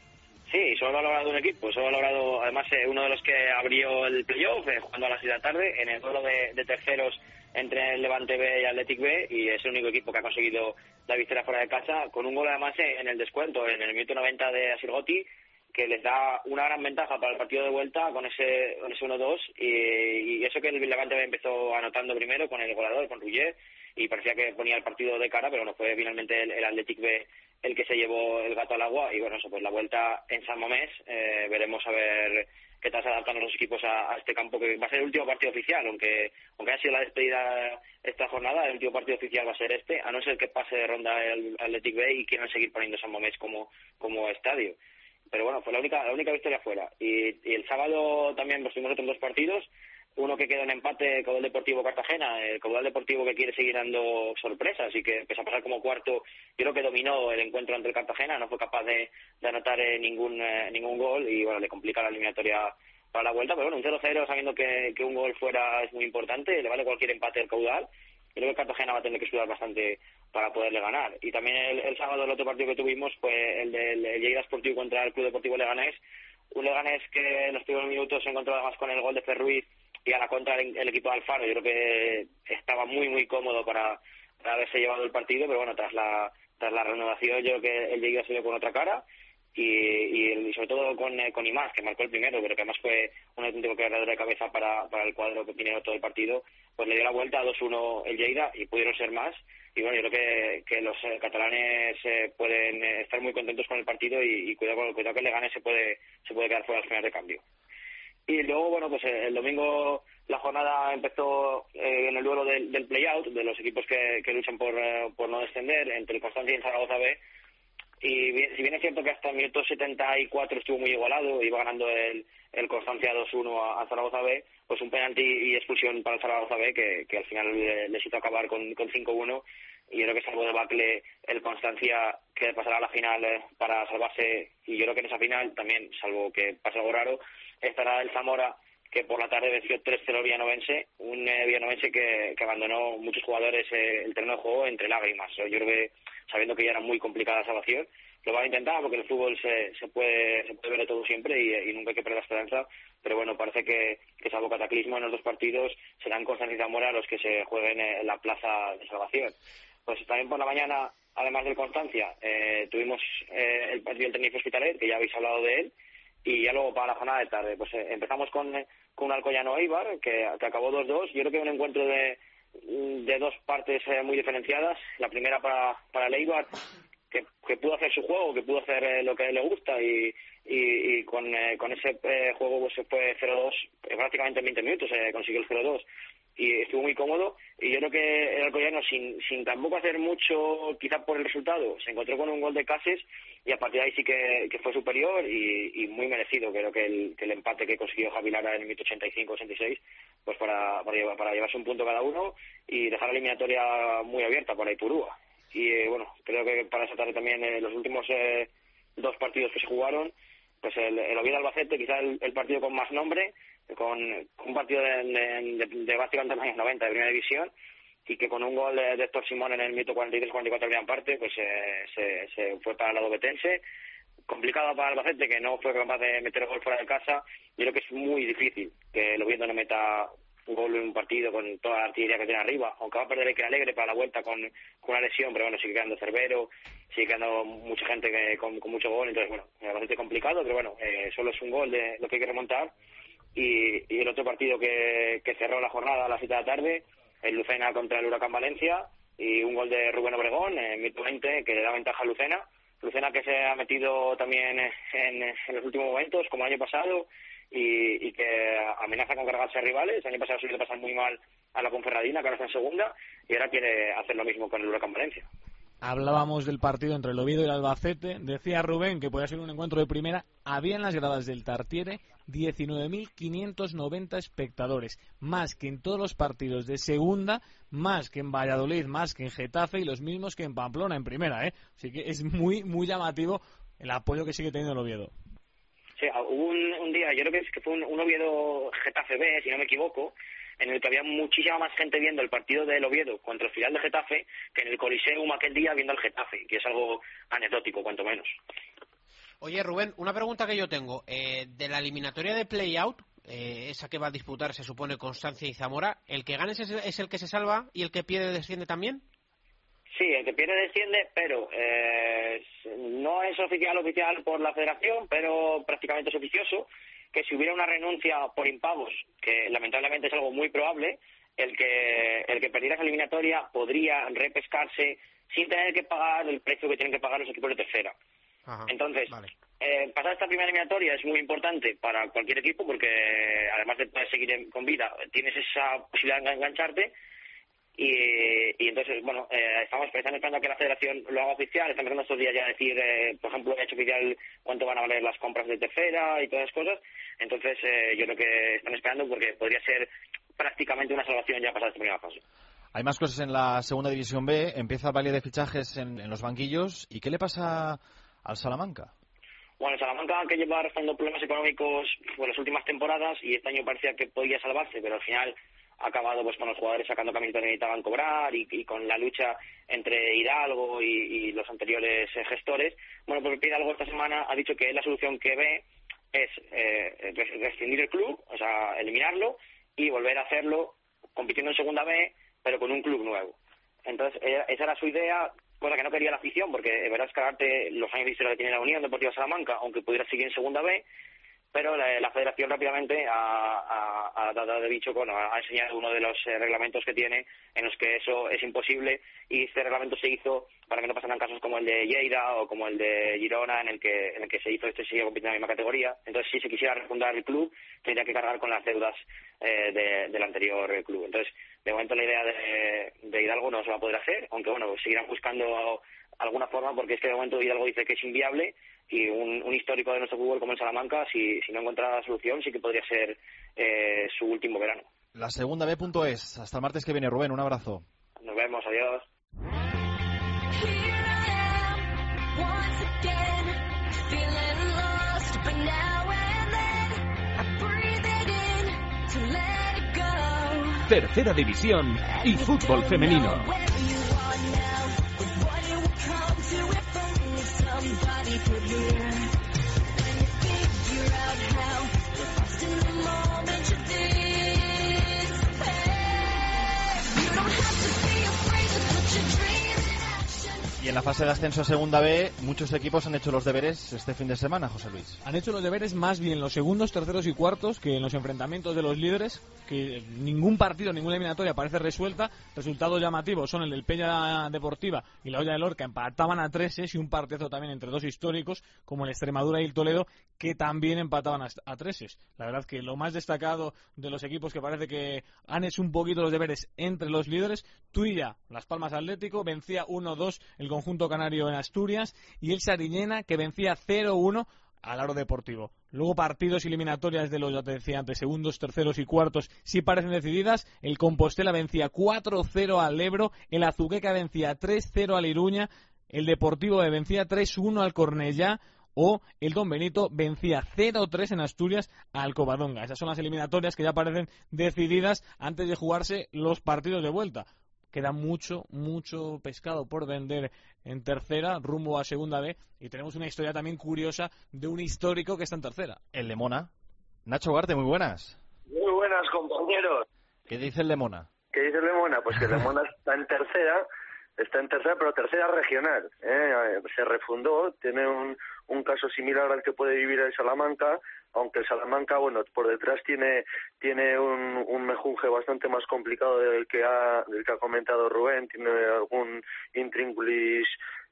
Speaker 19: Sí, solo ha logrado un equipo, solo ha logrado además eh, uno de los que abrió el playoff, eh, jugando a las seis de la tarde, en el duelo de, de terceros entre el Levante B y Athletic B, y es el único equipo que ha conseguido la victoria fuera de casa, con un gol además en el descuento, en el minuto noventa de Asir Gotti, que les da una gran ventaja para el partido de vuelta con ese con ese uno dos, y, y eso que el Levante B empezó anotando primero con el goleador, con Rullet, y parecía que ponía el partido de cara, pero no fue finalmente el, el Athletic B el que se llevó el gato al agua. Y bueno, eso, pues la vuelta en San Mamés, eh, veremos a ver qué tal se adaptan los equipos a, a este campo, que va a ser el último partido oficial, aunque aunque ha sido la despedida esta jornada, el último partido oficial va a ser este, a no ser que pase de ronda el Athletic B y quieran seguir poniendo San Mamés como como estadio. Pero bueno, fue la única la única victoria fuera. Y, y el sábado también pues, tuvimos otros dos partidos. Uno que quedó en empate, Caudal Deportivo Cartagena, el Caudal Deportivo que quiere seguir dando sorpresas y que empezó a pasar como cuarto. Yo creo que dominó el encuentro ante el Cartagena, no fue capaz de, de anotar eh, ningún eh, ningún gol y bueno, le complica la eliminatoria para la vuelta. Pero bueno, un cero cero sabiendo que, que un gol fuera es muy importante, le vale cualquier empate al Caudal. Creo que el Cartagena va a tener que sudar bastante para poderle ganar. Y también el, el sábado el otro partido que tuvimos fue el del Lleida Sportivo contra el Club Deportivo Leganés. Un Leganés que en los primeros minutos se encontró además con el gol de Ferruiz y a la contra el, el equipo de Alfaro. Yo creo que estaba muy muy cómodo para, para haberse llevado el partido, pero bueno, tras la tras la renovación yo creo que el Lleida se dio con otra cara y, y, y sobre todo con, eh, con Imaz, que marcó el primero, pero que además fue un auténtico quebradero de cabeza para, para el cuadro pepinero todo el partido, pues le dio la vuelta a dos uno el Lleida y pudieron ser más. Y bueno, yo creo que, que los eh, catalanes eh, pueden eh, estar muy contentos con el partido y, y cuidado, cuidado que le gane, se puede se puede quedar fuera al final de cambio. Y luego, bueno, pues el domingo la jornada empezó eh, en el duelo del, del play-out, de los equipos que, que luchan por, eh, por no descender, entre el Constancia y el Zaragoza B. Y bien, si bien es cierto que hasta el minuto setenta y cuatro estuvo muy igualado, iba ganando el, el Constancia dos uno a, a Zaragoza B, pues un penalti y expulsión para el Zaragoza B que, que al final eh, les hizo acabar con, con cinco uno. Y yo creo que salvo de Bacle el Constancia que pasará a la final eh, para salvarse, y yo creo que en esa final también, salvo que pase algo raro, estará el Zamora, que por la tarde venció tres cero al Villanovense, un eh, Villanovense que, que abandonó muchos jugadores eh, el terreno de juego entre lágrimas. Yo creo que, sabiendo que ya era muy complicada la salvación, lo van a intentar porque el fútbol se, se puede se puede ver de todo siempre y, y nunca hay que perder la esperanza, pero bueno, parece que, que salvo cataclismo en los dos partidos serán Constancia y Zamora los que se jueguen en la plaza de salvación. Pues también por la mañana, además del Constancia, eh, tuvimos eh, el partido del Tenerife Hospitalet, que ya habéis hablado de él, y ya luego para la jornada de tarde. Pues eh, empezamos con, eh, con un Alcoyano Eibar, que, que acabó dos dos. Yo creo que un encuentro de, de dos partes eh, muy diferenciadas. La primera para, para el Eibar, que, que pudo hacer su juego, que pudo hacer eh, lo que le gusta, y, y, y con, eh, con ese eh, juego pues, se fue cero dos, eh, prácticamente en veinte minutos eh, consiguió el cero dos. Y estuvo muy cómodo, y yo creo que el Alcoyano, sin, sin tampoco hacer mucho, quizá por el resultado, se encontró con un gol de Cases, y a partir de ahí sí que, que fue superior y, y muy merecido. Creo que el, que el empate que consiguió Javi Lara en el minuto ochenta y cinco ochenta y seis, pues para, para, llevar, para llevarse un punto cada uno y dejar la eliminatoria muy abierta para Ipurúa. Y eh, bueno, creo que para esa tarde también eh, los últimos eh, dos partidos que se jugaron, pues el, el Oviedo-Albacete, quizá el, el partido con más nombre, con un partido de, de, de, de básicamente en los años noventa de primera división, y que con un gol de, de Héctor Simón en el minuto cuarenta y tres cuarenta y cuatro de primera parte, pues eh, se, se fue para el lado betense. Complicado para el Albacete, que no fue capaz de meter el gol fuera de casa. Yo creo que es muy difícil que el Oviedo no meta un gol en un partido con toda la artillería que tiene arriba, aunque va a perder el que Alegre para la vuelta con, con una lesión, pero bueno, sigue quedando Cervero, sigue quedando mucha gente que, con, con mucho gol. Entonces bueno, es bastante complicado, pero bueno, eh, solo es un gol de lo que hay que remontar. Y, y el otro partido que, que cerró la jornada a las siete de la tarde, el Lucena contra el Huracán Valencia, y un gol de Rubén Obregón en minuto veinte que le da ventaja a Lucena. Lucena que se ha metido también en, en los últimos momentos, como el año pasado, y, y que amenaza con cargarse a rivales. El año pasado se le pasar muy mal a la Ponferradina, que ahora está en segunda, y ahora quiere hacer lo mismo con el Huracán Valencia.
Speaker 4: Hablábamos del partido entre el Oviedo y el Albacete. Decía Rubén que podía ser un encuentro de primera. Había en las gradas del Tartiere diecinueve mil quinientos noventa espectadores, más que en todos los partidos de segunda, más que en Valladolid, más que en Getafe, y los mismos que en Pamplona en primera, ¿eh? Así que es muy muy llamativo el apoyo que sigue teniendo el Oviedo.
Speaker 19: Sí, hubo un, un día, yo creo que, es que fue un, un Oviedo Getafe B, si no me equivoco, en el que había muchísima más gente viendo el partido del Oviedo contra el filial de Getafe que en el Coliseum aquel día viendo al Getafe, que es algo anecdótico, cuanto menos.
Speaker 3: Oye, Rubén, una pregunta que yo tengo. Eh, de la eliminatoria de play-out, eh, esa que va a disputar, se supone, Constancia y Zamora, ¿el que gane es, es el que se salva y el que pierde desciende también?
Speaker 19: Sí, el que pierde desciende, pero eh, no es oficial oficial por la federación, pero prácticamente es oficioso, que si hubiera una renuncia por impagos, que lamentablemente es algo muy probable, el que el que perdiera esa eliminatoria podría repescarse sin tener que pagar el precio que tienen que pagar los equipos de tercera. Ajá, entonces, vale. eh, pasar esta primera eliminatoria es muy importante para cualquier equipo porque además de poder seguir en, con vida, tienes esa posibilidad de engancharte. Y, y entonces, bueno, eh, estamos esperando que la federación lo haga oficial. Están empezando estos días ya a decir, eh, por ejemplo, ha hecho oficial cuánto van a valer las compras de tercera y todas esas cosas. Entonces, eh, yo creo que están esperando porque podría ser prácticamente una salvación ya pasar esta primera fase.
Speaker 2: Hay más cosas en la segunda división B. Empieza el baile de fichajes en, en los banquillos. ¿Y qué le pasa al Salamanca?
Speaker 19: Bueno, el Salamanca, que lleva arrastrando problemas económicos por las últimas temporadas, y este año parecía que podía salvarse, pero al final ha acabado pues con los jugadores sacando camisetas que necesitaban cobrar y, y con la lucha entre Hidalgo y, y los anteriores eh, gestores. Bueno, pues Hidalgo esta semana ha dicho que la solución que ve es eh, rescindir el club, o sea, eliminarlo y volver a hacerlo compitiendo en segunda B, pero con un club nuevo. Entonces, esa era su idea, cosa que no quería la afición, porque es verdad es cargarte los años de historia que tiene la Unión Deportiva Salamanca, aunque pudiera seguir en segunda B, pero la, la federación rápidamente ha, ha, ha dado de bicho, bueno, ha enseñado uno de los eh, reglamentos que tiene en los que eso es imposible, y este reglamento se hizo para que no pasaran casos como el de Lleida o como el de Girona, en el que en el que se hizo este sigue compitiendo en la misma categoría. Entonces, si se quisiera refundar el club, tendría que cargar con las deudas eh, de, del anterior club. Entonces, de momento la idea de, de Hidalgo no se va a poder hacer, aunque bueno, seguirán buscando alguna forma, porque es que de momento Hidalgo dice que es inviable, y un, un histórico de nuestro fútbol como el Salamanca, si, si no encuentra la solución, sí que podría ser eh, su último verano.
Speaker 2: La segunda B punto es. Hasta el martes que viene, Rubén, un abrazo.
Speaker 19: Nos vemos, adiós.
Speaker 1: Tercera división y fútbol femenino.
Speaker 2: Y en la fase de ascenso a Segunda B, muchos equipos han hecho los deberes este fin de semana, José Luis.
Speaker 4: Han hecho los deberes más bien los segundos, terceros y cuartos que en los enfrentamientos de los líderes, que ningún partido, ninguna eliminatoria parece resuelta. Resultados llamativos son el del Peña Deportiva y la Olla de Lorca, empataban a treses, y un partido también entre dos históricos como el Extremadura y el Toledo, que también empataban a, a treses. La verdad que lo más destacado de los equipos que parece que han hecho un poquito los deberes entre los líderes, Tuilla, Las Palmas Atlético, vencía uno dos el conjunto canario en Asturias, y el Sariñena, que vencía cero uno al Aro Deportivo. Luego partidos eliminatorias de los, ya te decía antes, segundos, terceros y cuartos sí parecen decididas. El Compostela vencía cuatro cero al Ebro, el Azuqueca vencía tres cero al Iruña, el Deportivo vencía tres uno al Cornellá, o el Don Benito vencía cero tres en Asturias al Covadonga. Esas son las eliminatorias que ya parecen decididas antes de jugarse los partidos de vuelta. Queda mucho, mucho pescado por vender en tercera, rumbo a segunda B, y tenemos una historia también curiosa de un histórico que está en tercera.
Speaker 2: El Lemona. Nacho Ugarte, muy buenas.
Speaker 20: Muy buenas, compañeros.
Speaker 2: ¿Qué dice el Lemona?
Speaker 20: ¿Qué dice el Lemona? Pues que el Lemona está en tercera, está en tercera, pero tercera regional. ¿eh? Se refundó, tiene un, un caso similar al que puede vivir el Salamanca, aunque el Salamanca, bueno, por detrás tiene tiene un, un mejunje bastante más complicado del que ha del que ha comentado Rubén, tiene algún intríngulis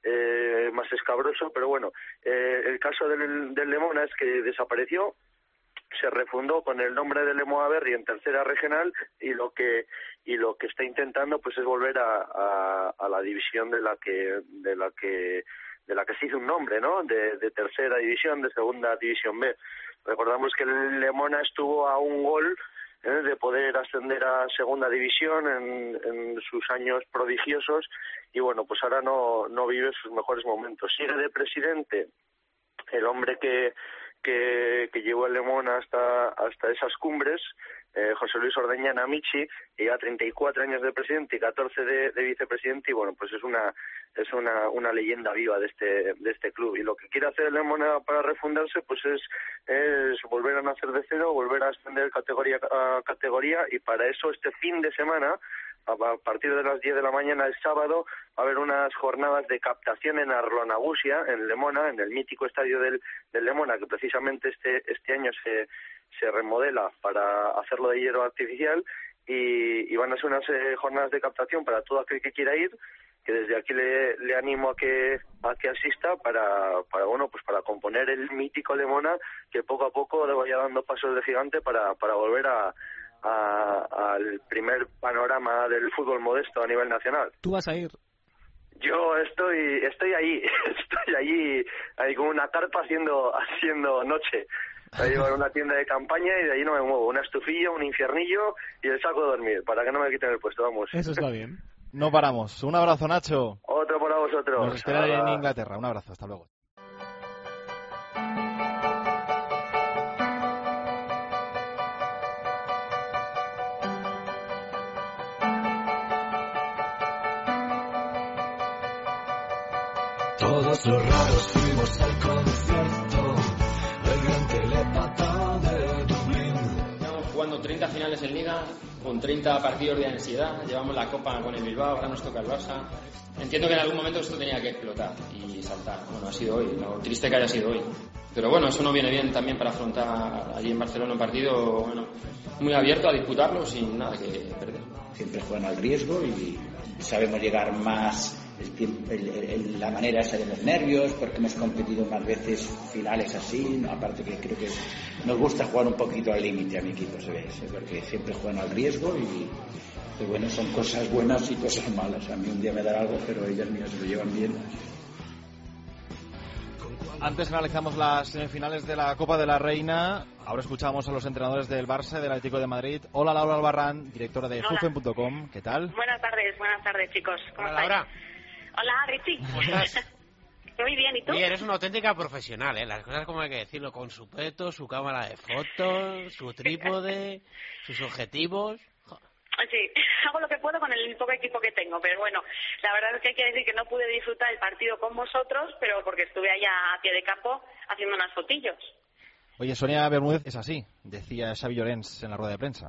Speaker 20: eh, más escabroso, pero bueno, eh, el caso del, del Lemona es que desapareció, se refundó con el nombre de Lemoaberri en tercera regional, y lo que y lo que está intentando pues es volver a, a, a la división de la que de la que de la que se hizo un nombre, ¿no? De, de tercera división, de segunda división B. Recordamos que el Lemona estuvo a un gol ¿eh? de poder ascender a segunda división en, en sus años prodigiosos, y bueno, pues ahora no no vive sus mejores momentos. Sigue de presidente el hombre que que, que llevó el Lemona hasta hasta esas cumbres, eh, José Luis Ordeñana Michi, lleva treinta y cuatro años de presidente y catorce de, de vicepresidente, y bueno, pues es una es una una leyenda viva de este de este club, y lo que quiere hacer el Lemona para refundarse pues es es volver a nacer de cero, volver a ascender categoría a categoría, y para eso este fin de semana, a partir de las diez de la mañana el sábado, va a haber unas jornadas de captación en Arlonagusia, en Lemona, en el mítico estadio del, del Lemona, que precisamente este este año se se remodela para hacerlo de hierro artificial, y, y van a ser unas eh, jornadas de captación para todo aquel que quiera ir, que desde aquí le, le animo a que a que asista para para bueno pues para componer el mítico Lemona, que poco a poco le vaya dando pasos de gigante para para volver a A, al primer panorama del fútbol modesto a nivel nacional.
Speaker 4: ¿Tú vas a ir?
Speaker 20: Yo estoy estoy allí, estoy allí, ahí con una carpa haciendo haciendo noche. Ahí voy a una tienda de campaña y de allí no me muevo. Una estufilla, un infiernillo y el saco de dormir, para que no me quiten el puesto, vamos.
Speaker 4: Eso está bien.
Speaker 2: No paramos. Un abrazo, Nacho.
Speaker 20: Otro para vosotros.
Speaker 2: Nos espera en Inglaterra. Un abrazo, hasta luego.
Speaker 13: Todos los raros fuimos al concierto del gran telepata de Dublín.
Speaker 21: Estamos jugando treinta finales en Liga con treinta partidos de ansiedad, llevamos la Copa con el Bilbao, ahora nos toca el Barça. Entiendo que en algún momento esto tenía que explotar y saltar. Bueno, ha sido hoy, lo triste que haya sido hoy. Pero bueno, eso no viene bien también para afrontar allí en Barcelona un partido, bueno, muy abierto a disputarlo sin nada que perder.
Speaker 22: Siempre juegan al riesgo y sabemos llegar más el tiempo, el, el, la manera esa de los nervios, porque hemos competido más veces finales así, ¿no? Aparte que creo que nos gusta jugar un poquito al límite a mi equipo, se ve, ¿sí? Porque siempre juegan al riesgo y, y bueno, son cosas buenas y cosas malas. A mí un día me dará algo, pero ellas mías se lo llevan bien.
Speaker 2: Antes analizamos las semifinales de la Copa de la Reina. Ahora escuchamos a los entrenadores del Barça y del Atlético de Madrid. Hola, Laura Albarrán, directora de Jufen punto com. ¿Qué tal?
Speaker 23: Buenas tardes, buenas tardes, chicos. ¿Cómo
Speaker 3: Hola,
Speaker 23: estáis?
Speaker 3: Laura.
Speaker 23: Hola, Richie.
Speaker 3: ¿Cómo estás?
Speaker 23: Muy bien, ¿y tú?
Speaker 3: Oye, eres una auténtica profesional, ¿eh? Las cosas como hay que decirlo, con su peto, su cámara de fotos, su trípode, sus objetivos.
Speaker 23: Sí, hago lo que puedo con el poco equipo que tengo, pero bueno, la verdad es que hay que decir que no pude disfrutar el partido con vosotros, pero porque estuve allá a pie de campo haciendo unas fotillos.
Speaker 2: Oye, Sonia Bermúdez es así, decía Xavi Llorens en la rueda de prensa.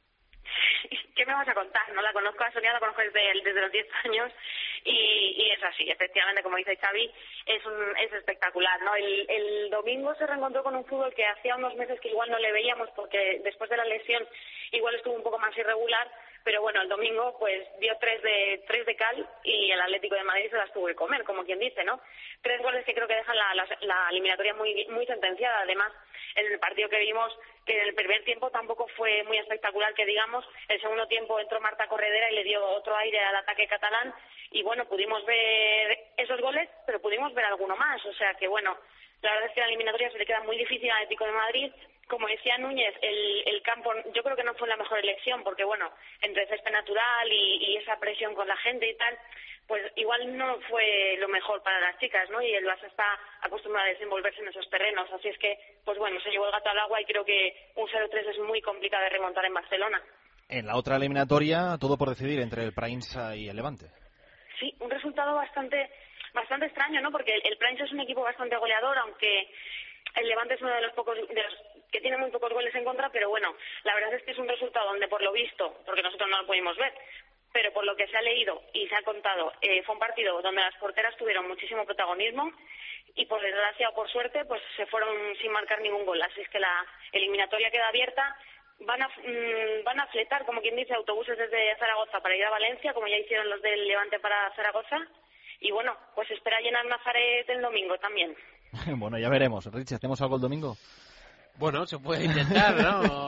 Speaker 23: ¿Qué me vas a contar? No la conozco a Sonia, la conozco desde, desde los diez años y, y es así, efectivamente, como dice Xavi, es, un, es espectacular, ¿no? El, el domingo se reencontró con un fútbol que hacía unos meses que igual no le veíamos porque después de la lesión igual estuvo un poco más irregular, pero bueno, el domingo pues dio tres de tres de cal y el Atlético de Madrid se las tuvo que comer, como quien dice, ¿no? Tres goles que creo que dejan la, la, la eliminatoria muy muy sentenciada. Además, en el partido que vimos, que en el primer tiempo tampoco fue muy espectacular, que digamos, el segundo tiempo entró Marta Corredera y le dio otro aire al ataque catalán y bueno, pudimos ver esos goles, pero pudimos ver alguno más, o sea que bueno, la verdad es que la eliminatoria se le queda muy difícil al Atlético de Madrid. Como decía Núñez, el, el campo yo creo que no fue la mejor elección porque, bueno, entre césped natural y, y esa presión con la gente y tal, pues igual no fue lo mejor para las chicas, ¿no? Y el Barça está acostumbrado a desenvolverse en esos terrenos, así es que, pues bueno, se llevó el gato al agua y creo que un cero tres es muy complicado de remontar en Barcelona.
Speaker 2: En la otra eliminatoria, todo por decidir entre el Prince y el Levante.
Speaker 23: Sí, un resultado bastante bastante extraño, ¿no? Porque el, el Prince es un equipo bastante goleador, aunque el Levante es uno de los pocos de los que tiene muy pocos goles en contra, pero bueno, la verdad es que es un resultado donde por lo visto, porque nosotros no lo pudimos ver, pero por lo que se ha leído y se ha contado, eh, fue un partido donde las porteras tuvieron muchísimo protagonismo y por desgracia o por suerte pues se fueron sin marcar ningún gol, así es que la eliminatoria queda abierta. Van a, mmm, van a fletar, como quien dice, autobuses desde Zaragoza para ir a Valencia, como ya hicieron los del Levante para Zaragoza, y bueno, pues espera llenar Nazaret el domingo también.
Speaker 2: Bueno, ya veremos. Richie, ¿hacemos algo el domingo?
Speaker 3: Bueno, se puede intentar, ¿no?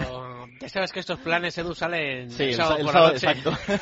Speaker 3: Ya sabes que estos planes, Edu, salen
Speaker 2: sí,
Speaker 3: el sábado,
Speaker 2: el,
Speaker 3: por
Speaker 2: sábado,
Speaker 3: la noche.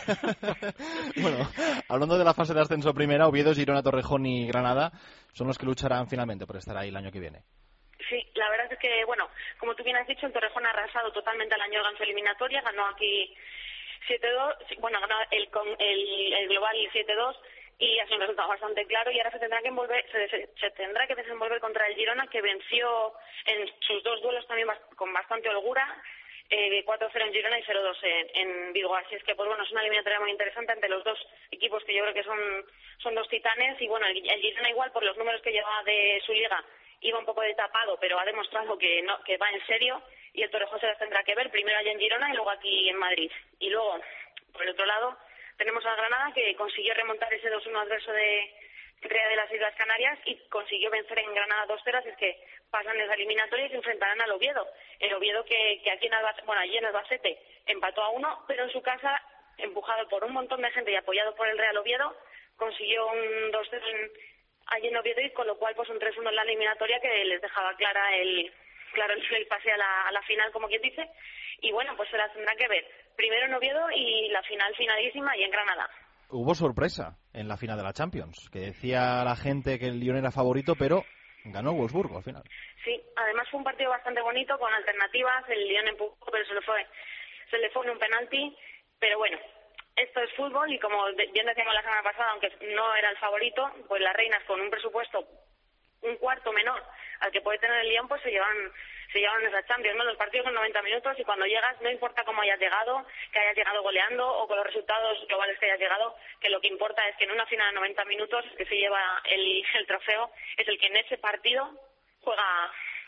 Speaker 2: Exacto. Bueno, hablando de la fase de ascenso primera, Oviedo, Girona, Torrejón y Granada son los que lucharán finalmente por estar ahí el año que viene.
Speaker 23: Sí, la verdad es que, bueno, como tú bien has dicho, el Torrejón ha arrasado totalmente al año en su eliminatoria, ganó aquí siete dos, bueno, ganó el, el, el global siete dos y ha sido un resultado bastante claro y ahora se tendrá que envolver, se, se, se tendrá que desenvolver contra el Girona, que venció en sus dos duelos también con bastante holgura, eh, cuatro cero en Girona y cero dos en, en Vigo, así es que pues bueno, es una eliminatoria muy interesante entre los dos equipos que yo creo que son, son dos titanes y bueno, el, el Girona igual por los números que llevaba de su liga iba un poco de tapado, pero ha demostrado que no, que va en serio y el Torrejón se las tendrá que ver primero allá en Girona y luego aquí en Madrid. Y luego, por el otro lado, tenemos a Granada que consiguió remontar ese dos uno adverso de Real de las Islas Canarias y consiguió vencer en Granada dos cero, así es que pasan esa eliminatoria y se enfrentarán al Oviedo. El Oviedo que, que aquí en Albacete, bueno, allí en Albacete empató a uno, pero en su casa, empujado por un montón de gente y apoyado por el Real Oviedo, consiguió un dos cero en allí en Oviedo y con lo cual pues un tres uno en la eliminatoria que les dejaba clara el claro el pase a la, a la final, como quien dice, y bueno, pues se las tendrán que ver primero en Oviedo y la final finalísima y en Granada.
Speaker 2: Hubo sorpresa en la final de la Champions, que decía la gente que el Lyon era favorito, pero ganó Wolfsburgo al final.
Speaker 23: Sí, además fue un partido bastante bonito con alternativas, el Lyon empujó pero se le fue se le fue en un penalti, pero bueno, esto es fútbol y como bien decíamos la semana pasada, aunque no era el favorito, pues las reinas con un presupuesto un cuarto menor al que puede tener el Lyon, pues se llevan se llevan esas Champions, ¿no? Los partidos son noventa minutos y cuando llegas, no importa cómo hayas llegado, que hayas llegado goleando o con los resultados globales que hayas llegado, que lo que importa es que en una final de noventa minutos que se lleva el, el trofeo es el que en ese partido juega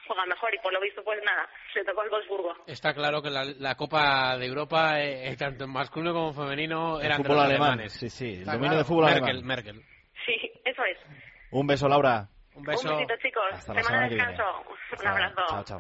Speaker 23: juegan mejor y por lo visto pues nada, se tocó el Wolfsburgo.
Speaker 3: Está claro que la, la Copa de Europa, eh, tanto en masculino como en femenino, eran
Speaker 2: fútbol
Speaker 3: de los
Speaker 2: alemán,
Speaker 3: alemanes.
Speaker 2: sí, sí, el
Speaker 3: Está
Speaker 2: dominio
Speaker 3: claro.
Speaker 2: de fútbol
Speaker 3: Merkel,
Speaker 2: alemán.
Speaker 3: Merkel.
Speaker 23: Sí, eso es.
Speaker 2: Un beso, Laura.
Speaker 3: Un beso.
Speaker 23: Un besito, chicos.
Speaker 2: Hasta la
Speaker 23: Semana de
Speaker 2: semana que
Speaker 23: descanso. Un
Speaker 2: Chao,
Speaker 23: abrazo.
Speaker 2: Chao, chao.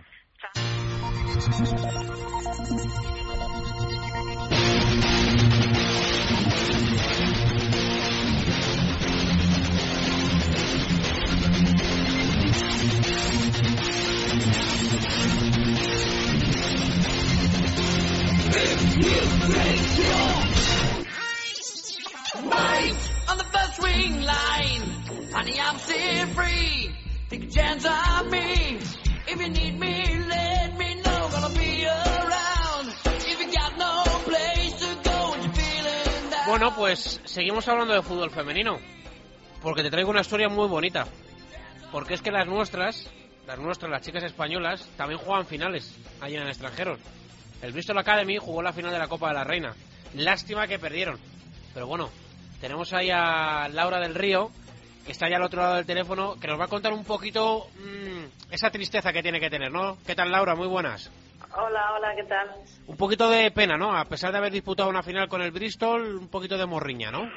Speaker 11: On the first ring line, honey, I'm still free. Take a chance on me. If you need me, let me know. Gonna be around. If you got no place to go and you're feeling down.
Speaker 3: Bueno, pues seguimos hablando de fútbol femenino, porque te traigo una historia muy bonita. Porque es que las nuestras, las nuestras, las chicas españolas, también juegan finales allí en el extranjero. El Bristol Academy jugó la final de la Copa de la Reina. Lástima que perdieron. Pero bueno, tenemos ahí a Laura del Río, que está ya al otro lado del teléfono, que nos va a contar un poquito mmm, esa tristeza que tiene que tener, ¿no? ¿Qué tal, Laura? Muy buenas.
Speaker 23: Hola, hola, ¿qué tal?
Speaker 3: Un poquito de pena, ¿no? A pesar de haber disputado una final con el Bristol, un poquito de morriña, ¿no?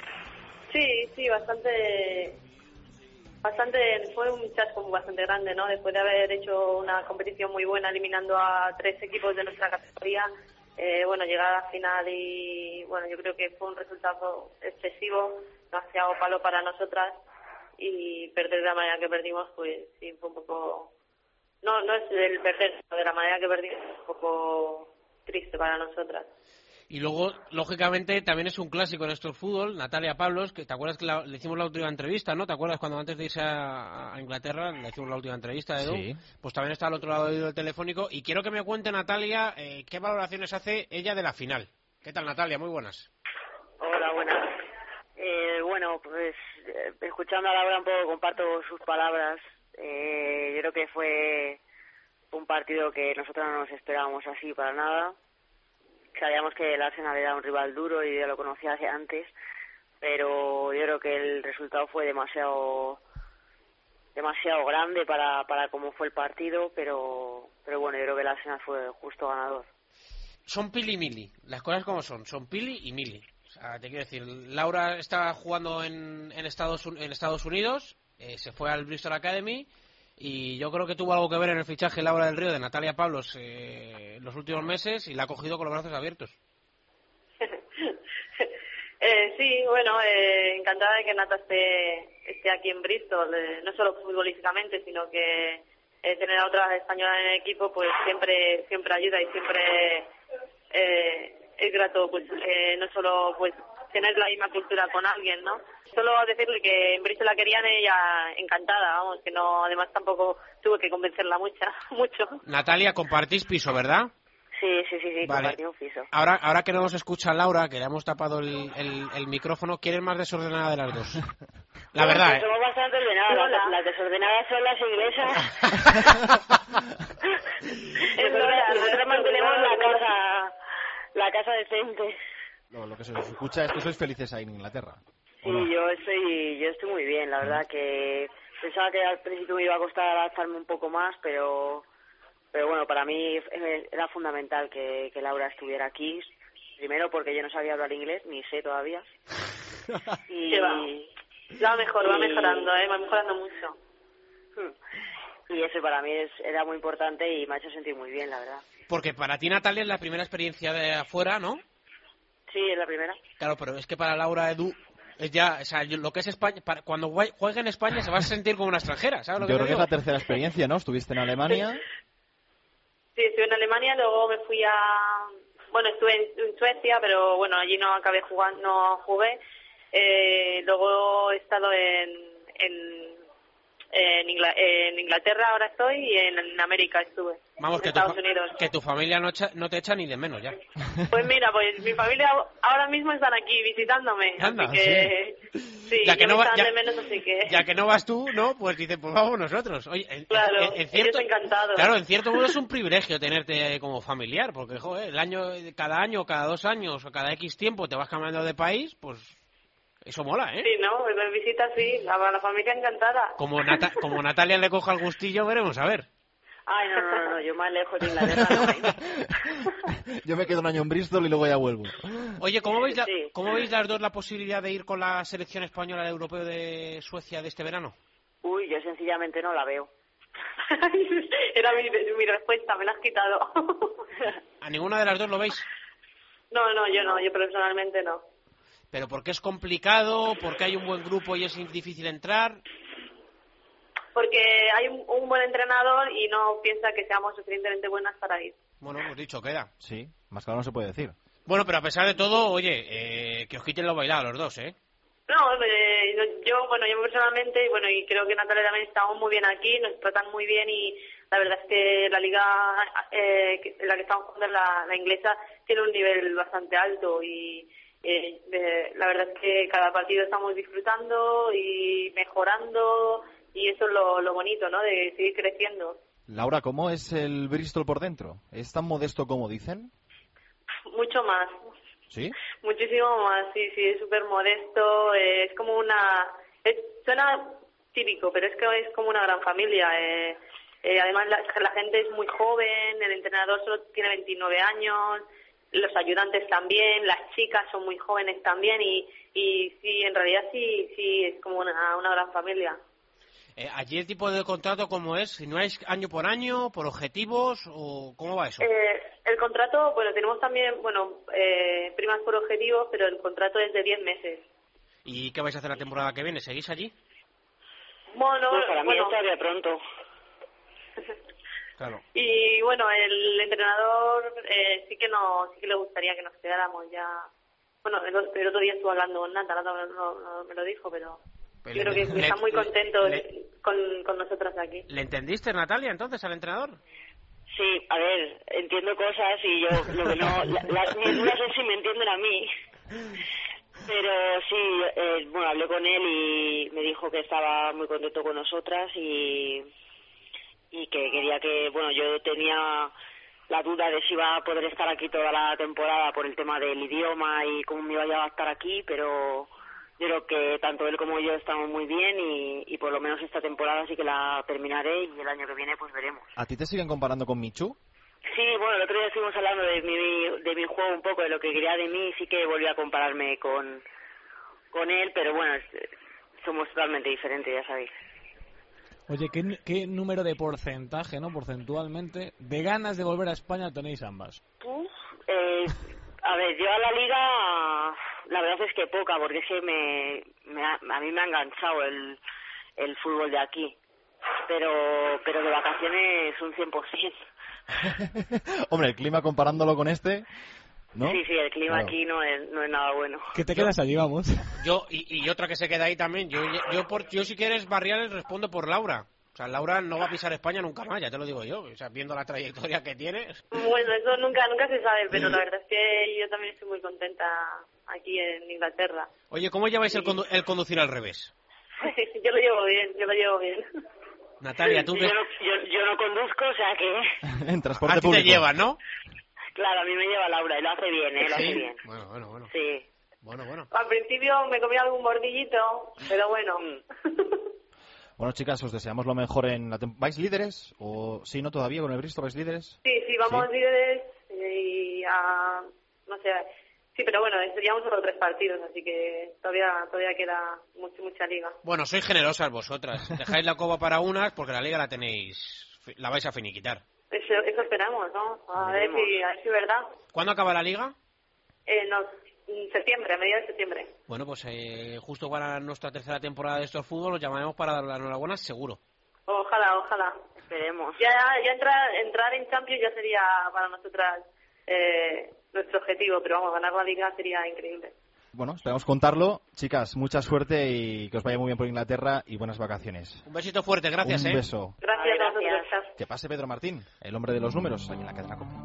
Speaker 23: Sí, sí, bastante, bastante, fue un chasco bastante grande, ¿no? Después de haber hecho una competición muy buena, eliminando a tres equipos de nuestra categoría, eh, bueno, llegar a la final y, bueno, yo creo que fue un resultado excesivo, demasiado palo para nosotras, y perder de la manera que perdimos, pues sí, fue un poco, no, no es el perder, sino de la manera que perdimos, un poco triste para nosotras.
Speaker 3: Y luego, lógicamente, también es un clásico en nuestro fútbol, Natalia Pavlos, que te acuerdas que la, le hicimos la última entrevista, ¿no? ¿Te acuerdas cuando antes de irse a, a Inglaterra le hicimos la última entrevista, Edu?
Speaker 2: Sí.
Speaker 3: Pues también está al otro lado del telefónico. Y quiero que me cuente, Natalia, eh, qué valoraciones hace ella de la final. ¿Qué tal, Natalia? Muy buenas.
Speaker 5: Hola, buenas. Eh, bueno, pues eh, escuchando a Laura un poco comparto sus palabras. Eh, yo creo que fue un partido que nosotros no nos esperábamos así para nada. Sabíamos que el Arsenal era un rival duro y yo lo conocía hace antes, pero yo creo que el resultado fue demasiado demasiado grande para para cómo fue el partido, pero pero bueno, yo creo que el Arsenal fue justo ganador.
Speaker 3: Son pili y mili, las cosas como son, son pili y mili. O sea, te quiero decir, Laura está jugando en, en, Estados, en Estados Unidos, eh, se fue al Bristol Academy, y yo creo que tuvo algo que ver en el fichaje Laura del Río de Natalia Pavlos eh, en los últimos meses, y la ha cogido con los brazos abiertos.
Speaker 23: eh, sí, bueno, eh, encantada de que Nata esté, esté aquí en Bristol, eh, no solo futbolísticamente, sino que eh, tener a otras españolas en el equipo pues siempre siempre ayuda y siempre eh, es grato, pues eh, no solo pues tener la misma cultura con alguien, ¿no? Solo decirle que en Bristol la querían, ella encantada, vamos, que no, además tampoco tuve que convencerla mucha, mucho.
Speaker 3: Natalia, compartís piso, ¿verdad?
Speaker 5: Sí, sí, sí, sí,
Speaker 3: Vale.
Speaker 5: compartimos piso.
Speaker 3: Ahora, ahora que no nos escucha Laura, que le hemos tapado el, el, el micrófono, ¿quién es más desordenada de las dos? La
Speaker 5: Bueno,
Speaker 3: verdad,
Speaker 5: pues
Speaker 3: ¿eh?
Speaker 5: somos bastante ordenadas,
Speaker 23: Hola.
Speaker 5: las, las desordenadas son las inglesas.
Speaker 23: Es
Speaker 5: nosotros,
Speaker 23: verdad,
Speaker 5: nosotros
Speaker 23: es
Speaker 5: mantenemos
Speaker 23: verdad.
Speaker 5: la casa, la casa decente.
Speaker 2: Lo, lo que se os escucha es que sois felices ahí en Inglaterra.
Speaker 5: Sí,
Speaker 2: ¿o no?
Speaker 5: yo estoy, yo estoy muy bien, la verdad que pensaba que al principio me iba a costar adaptarme un poco más, pero pero bueno, para mí era fundamental que, que Laura estuviera aquí, primero porque yo no sabía hablar inglés, ni sé todavía. Y,
Speaker 23: Que va. Va mejor, va
Speaker 5: y-
Speaker 23: mejorando, ¿eh? Va mejorando mucho.
Speaker 5: y eso para mí es, era muy importante y me ha hecho sentir muy bien, la verdad.
Speaker 3: Porque para ti, Natalia, es la primera experiencia de afuera, ¿no?
Speaker 5: Sí, es la primera.
Speaker 3: Claro, pero es que para Laura Edu es ya, o sea, yo- lo que es España, para, cuando jue- juegue en España se va a sentir como una extranjera, ¿sabes lo
Speaker 2: Yo
Speaker 3: que
Speaker 2: creo
Speaker 3: te
Speaker 2: que es
Speaker 3: digo?
Speaker 2: la tercera experiencia, ¿no? Estuviste en Alemania.
Speaker 23: Sí, estuve en Alemania, luego me fui a... Bueno, estuve en, en Suecia, pero bueno, allí no acabé jugando, no jugué. Eh, luego he estado en, en, en, Ingla- en Inglaterra, ahora estoy, y en, en América estuve.
Speaker 3: Vamos,
Speaker 23: en
Speaker 3: que tu,
Speaker 23: Estados
Speaker 3: fa-
Speaker 23: Unidos.
Speaker 3: que tu familia no, echa- no te echa ni de menos ya.
Speaker 23: Pues mira, pues mi familia ahora mismo están aquí visitándome,
Speaker 3: Anda,
Speaker 23: así que... Sí,
Speaker 3: Ya que
Speaker 23: yo
Speaker 3: no
Speaker 23: me
Speaker 3: va-
Speaker 23: echan
Speaker 3: ya-
Speaker 23: de menos, así que...
Speaker 3: Ya que no vas tú, ¿no? Pues dice, pues vamos nosotros. Oye, en,
Speaker 23: Claro,
Speaker 3: en- en cierto,
Speaker 23: ellos encantados.
Speaker 3: Claro, en cierto modo es un privilegio tenerte como familiar, porque, joder, el año, cada año, cada dos años o cada X tiempo te vas cambiando de país, pues eso mola, ¿eh?
Speaker 23: Sí, ¿no? Pues me visita, sí, la, la familia encantada.
Speaker 3: Como, Nata- como Natalia le coja el gustillo, veremos, a ver.
Speaker 5: Ay, no, no, no, yo más lejos de Inglaterra no voy.
Speaker 2: Yo me quedo un año en Bristol y luego ya vuelvo.
Speaker 3: Oye, ¿cómo veis, la,
Speaker 5: Sí.
Speaker 3: ¿cómo veis las dos la posibilidad de ir con la selección española al europeo de Suecia de este verano?
Speaker 5: Uy, yo sencillamente no la veo.
Speaker 23: Era mi, mi respuesta, me la has quitado.
Speaker 3: ¿A ninguna de las dos lo veis?
Speaker 23: No, no, yo no, yo personalmente no.
Speaker 3: ¿Pero porque es complicado? ¿Porque hay un buen grupo y es difícil entrar?
Speaker 23: Porque hay un, un buen entrenador y no piensa que seamos suficientemente buenas para ir.
Speaker 3: Bueno, pues dicho queda.
Speaker 2: Sí, más claro no se puede decir.
Speaker 3: Bueno, pero a pesar de todo, oye, eh, que os quiten lo bailado a los dos, ¿eh?
Speaker 23: No, eh, yo, bueno, yo personalmente, y bueno, y creo que Natalia también estamos muy bien aquí, nos tratan muy bien y la verdad es que la liga eh, que- en la que estamos jugando, la, la inglesa, tiene un nivel bastante alto y eh, eh, la verdad es que cada partido estamos disfrutando y mejorando y eso es lo, lo bonito, ¿no?, de seguir creciendo.
Speaker 2: Laura, ¿cómo es el Bristol por dentro? ¿Es tan modesto como dicen?
Speaker 23: Mucho más.
Speaker 2: ¿Sí?
Speaker 23: Muchísimo más, sí, sí, es súper modesto, eh, es como una... Es, suena típico, pero es que es como una gran familia. Eh, eh, además, la, la gente es muy joven, el entrenador solo tiene veintinueve años, los ayudantes también, las chicas son muy jóvenes también y, y sí, en realidad sí, sí, es como una, una gran familia.
Speaker 3: Eh, ¿Allí el tipo de contrato cómo es? ¿No es año por año, por objetivos o cómo va eso?
Speaker 23: Eh, el contrato, bueno, tenemos también, bueno, eh, primas por objetivos, pero el contrato es de diez meses.
Speaker 3: ¿Y qué vais a hacer la temporada que viene? ¿Seguís allí?
Speaker 23: Bueno,
Speaker 5: Pues para mí
Speaker 23: bueno,
Speaker 5: es todavía pronto.
Speaker 3: Claro.
Speaker 23: y bueno, el entrenador eh, sí que no, sí que le gustaría que nos quedáramos ya. Bueno, el, o- el otro día estuve hablando con Nata, Nata me, lo- no- me lo dijo, pero
Speaker 3: Pero
Speaker 23: yo creo que
Speaker 3: le-
Speaker 23: están muy
Speaker 3: le-
Speaker 23: contentos
Speaker 3: le-
Speaker 23: con, con nosotras aquí.
Speaker 3: ¿Le entendiste, Natalia, entonces, al entrenador?
Speaker 5: Sí, a ver, entiendo cosas y yo lo que no... La, la- mis dudas es si me entienden a mí. Pero sí, eh, bueno, hablé con él y me dijo que estaba muy contento con nosotras y, y que quería que, bueno, yo tenía la duda de si iba a poder estar aquí toda la temporada por el tema del idioma y cómo me iba a adaptar aquí, pero yo creo que tanto él como yo estamos muy bien y, y por lo menos esta temporada sí que la terminaré y el año que viene pues veremos.
Speaker 2: ¿A ti te siguen comparando con Michu?
Speaker 5: Sí, bueno, el otro día estuvimos hablando de mi, de mi juego un poco, de lo que quería de mí, sí que volví a compararme con, con él, pero bueno, es- somos totalmente diferentes, ya sabéis.
Speaker 4: Oye, ¿qué, ¿qué número de porcentaje, no porcentualmente, de ganas de volver a España tenéis ambas?
Speaker 5: Uf, eh, a ver, yo a la liga, la verdad es que poca, porque es que me, me ha- a mí me ha enganchado el, el fútbol de aquí, pero pero de vacaciones un cien por ciento.
Speaker 2: Hombre, el clima comparándolo con este, ¿no?
Speaker 5: Sí, sí, el clima
Speaker 2: Claro.
Speaker 5: aquí no es, no es nada bueno.
Speaker 4: ¿Qué te quedas allí, vamos?
Speaker 3: Yo y, y otra que se queda ahí también. Yo, yo, por, yo si quieres, Barriales, respondo por Laura. O sea, Laura no va a pisar España nunca más, ya te lo digo yo. O sea, viendo la trayectoria que tiene.
Speaker 23: Bueno, eso nunca nunca se sabe, pero la verdad es que yo también estoy muy contenta aquí en Inglaterra.
Speaker 3: Oye, ¿cómo lleváis el, condu- el conducir al revés?
Speaker 23: Yo lo llevo bien, yo lo llevo bien.
Speaker 3: Natalia, tú que...
Speaker 5: Yo no, yo, yo no conduzco, o sea que...
Speaker 2: En transporte
Speaker 3: A ti te
Speaker 2: público.
Speaker 3: llevan, ¿no?
Speaker 5: Claro, a mí me lleva Laura y lo hace bien, ¿eh? Lo hace
Speaker 3: Sí.
Speaker 5: bien.
Speaker 3: Bueno, bueno, bueno.
Speaker 5: Sí.
Speaker 3: Bueno, bueno.
Speaker 23: Al principio me comí algún bordillito, pero bueno.
Speaker 2: Bueno, chicas, os deseamos lo mejor en la tem- ¿Vais líderes? ¿O sí, no todavía con el Bristol vais líderes?
Speaker 23: Sí, sí, vamos
Speaker 2: Sí.
Speaker 23: líderes y a... no sé... Sí, pero bueno, seríamos solo tres partidos, así que todavía todavía queda mucha, mucha liga.
Speaker 3: Bueno, sois generosas vosotras. Dejáis la coba para unas porque la liga la tenéis... La vais a finiquitar.
Speaker 23: Eso, eso esperamos, ¿no? A ver si, a ver si es verdad.
Speaker 3: ¿Cuándo acaba la liga?
Speaker 23: Eh, no, en septiembre, a mediados de septiembre.
Speaker 3: Bueno, pues eh, justo para nuestra tercera temporada de estos fútbol os llamaremos para dar la enhorabuena, seguro.
Speaker 23: Ojalá, ojalá.
Speaker 5: Esperemos.
Speaker 23: Ya, ya entrar, entrar en Champions ya sería para nosotras eh, nuestro objetivo, pero vamos, ganar la liga sería increíble.
Speaker 2: Bueno, esperamos contarlo. Chicas, mucha suerte y que os vaya muy bien por Inglaterra y buenas vacaciones.
Speaker 3: Un besito fuerte, gracias,
Speaker 2: Un
Speaker 3: eh.
Speaker 2: beso.
Speaker 23: Gracias, a vosotros.
Speaker 2: Que pase Pedro Martín, el hombre de los números, aquí en la cadena COPE.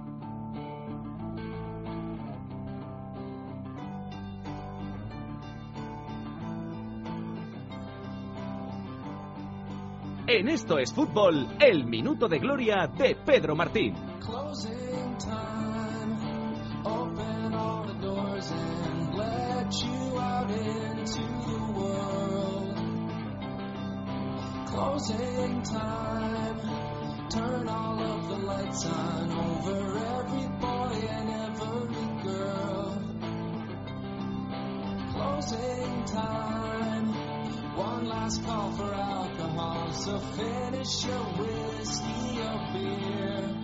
Speaker 1: En Esto es Fútbol, el minuto de gloria de Pedro Martín.
Speaker 11: Closing time, open all the doors and let you out into the world. Closing time, turn all of the lights on over every boy and every girl. Closing time, one last call for alcohol, so finish your whiskey or beer.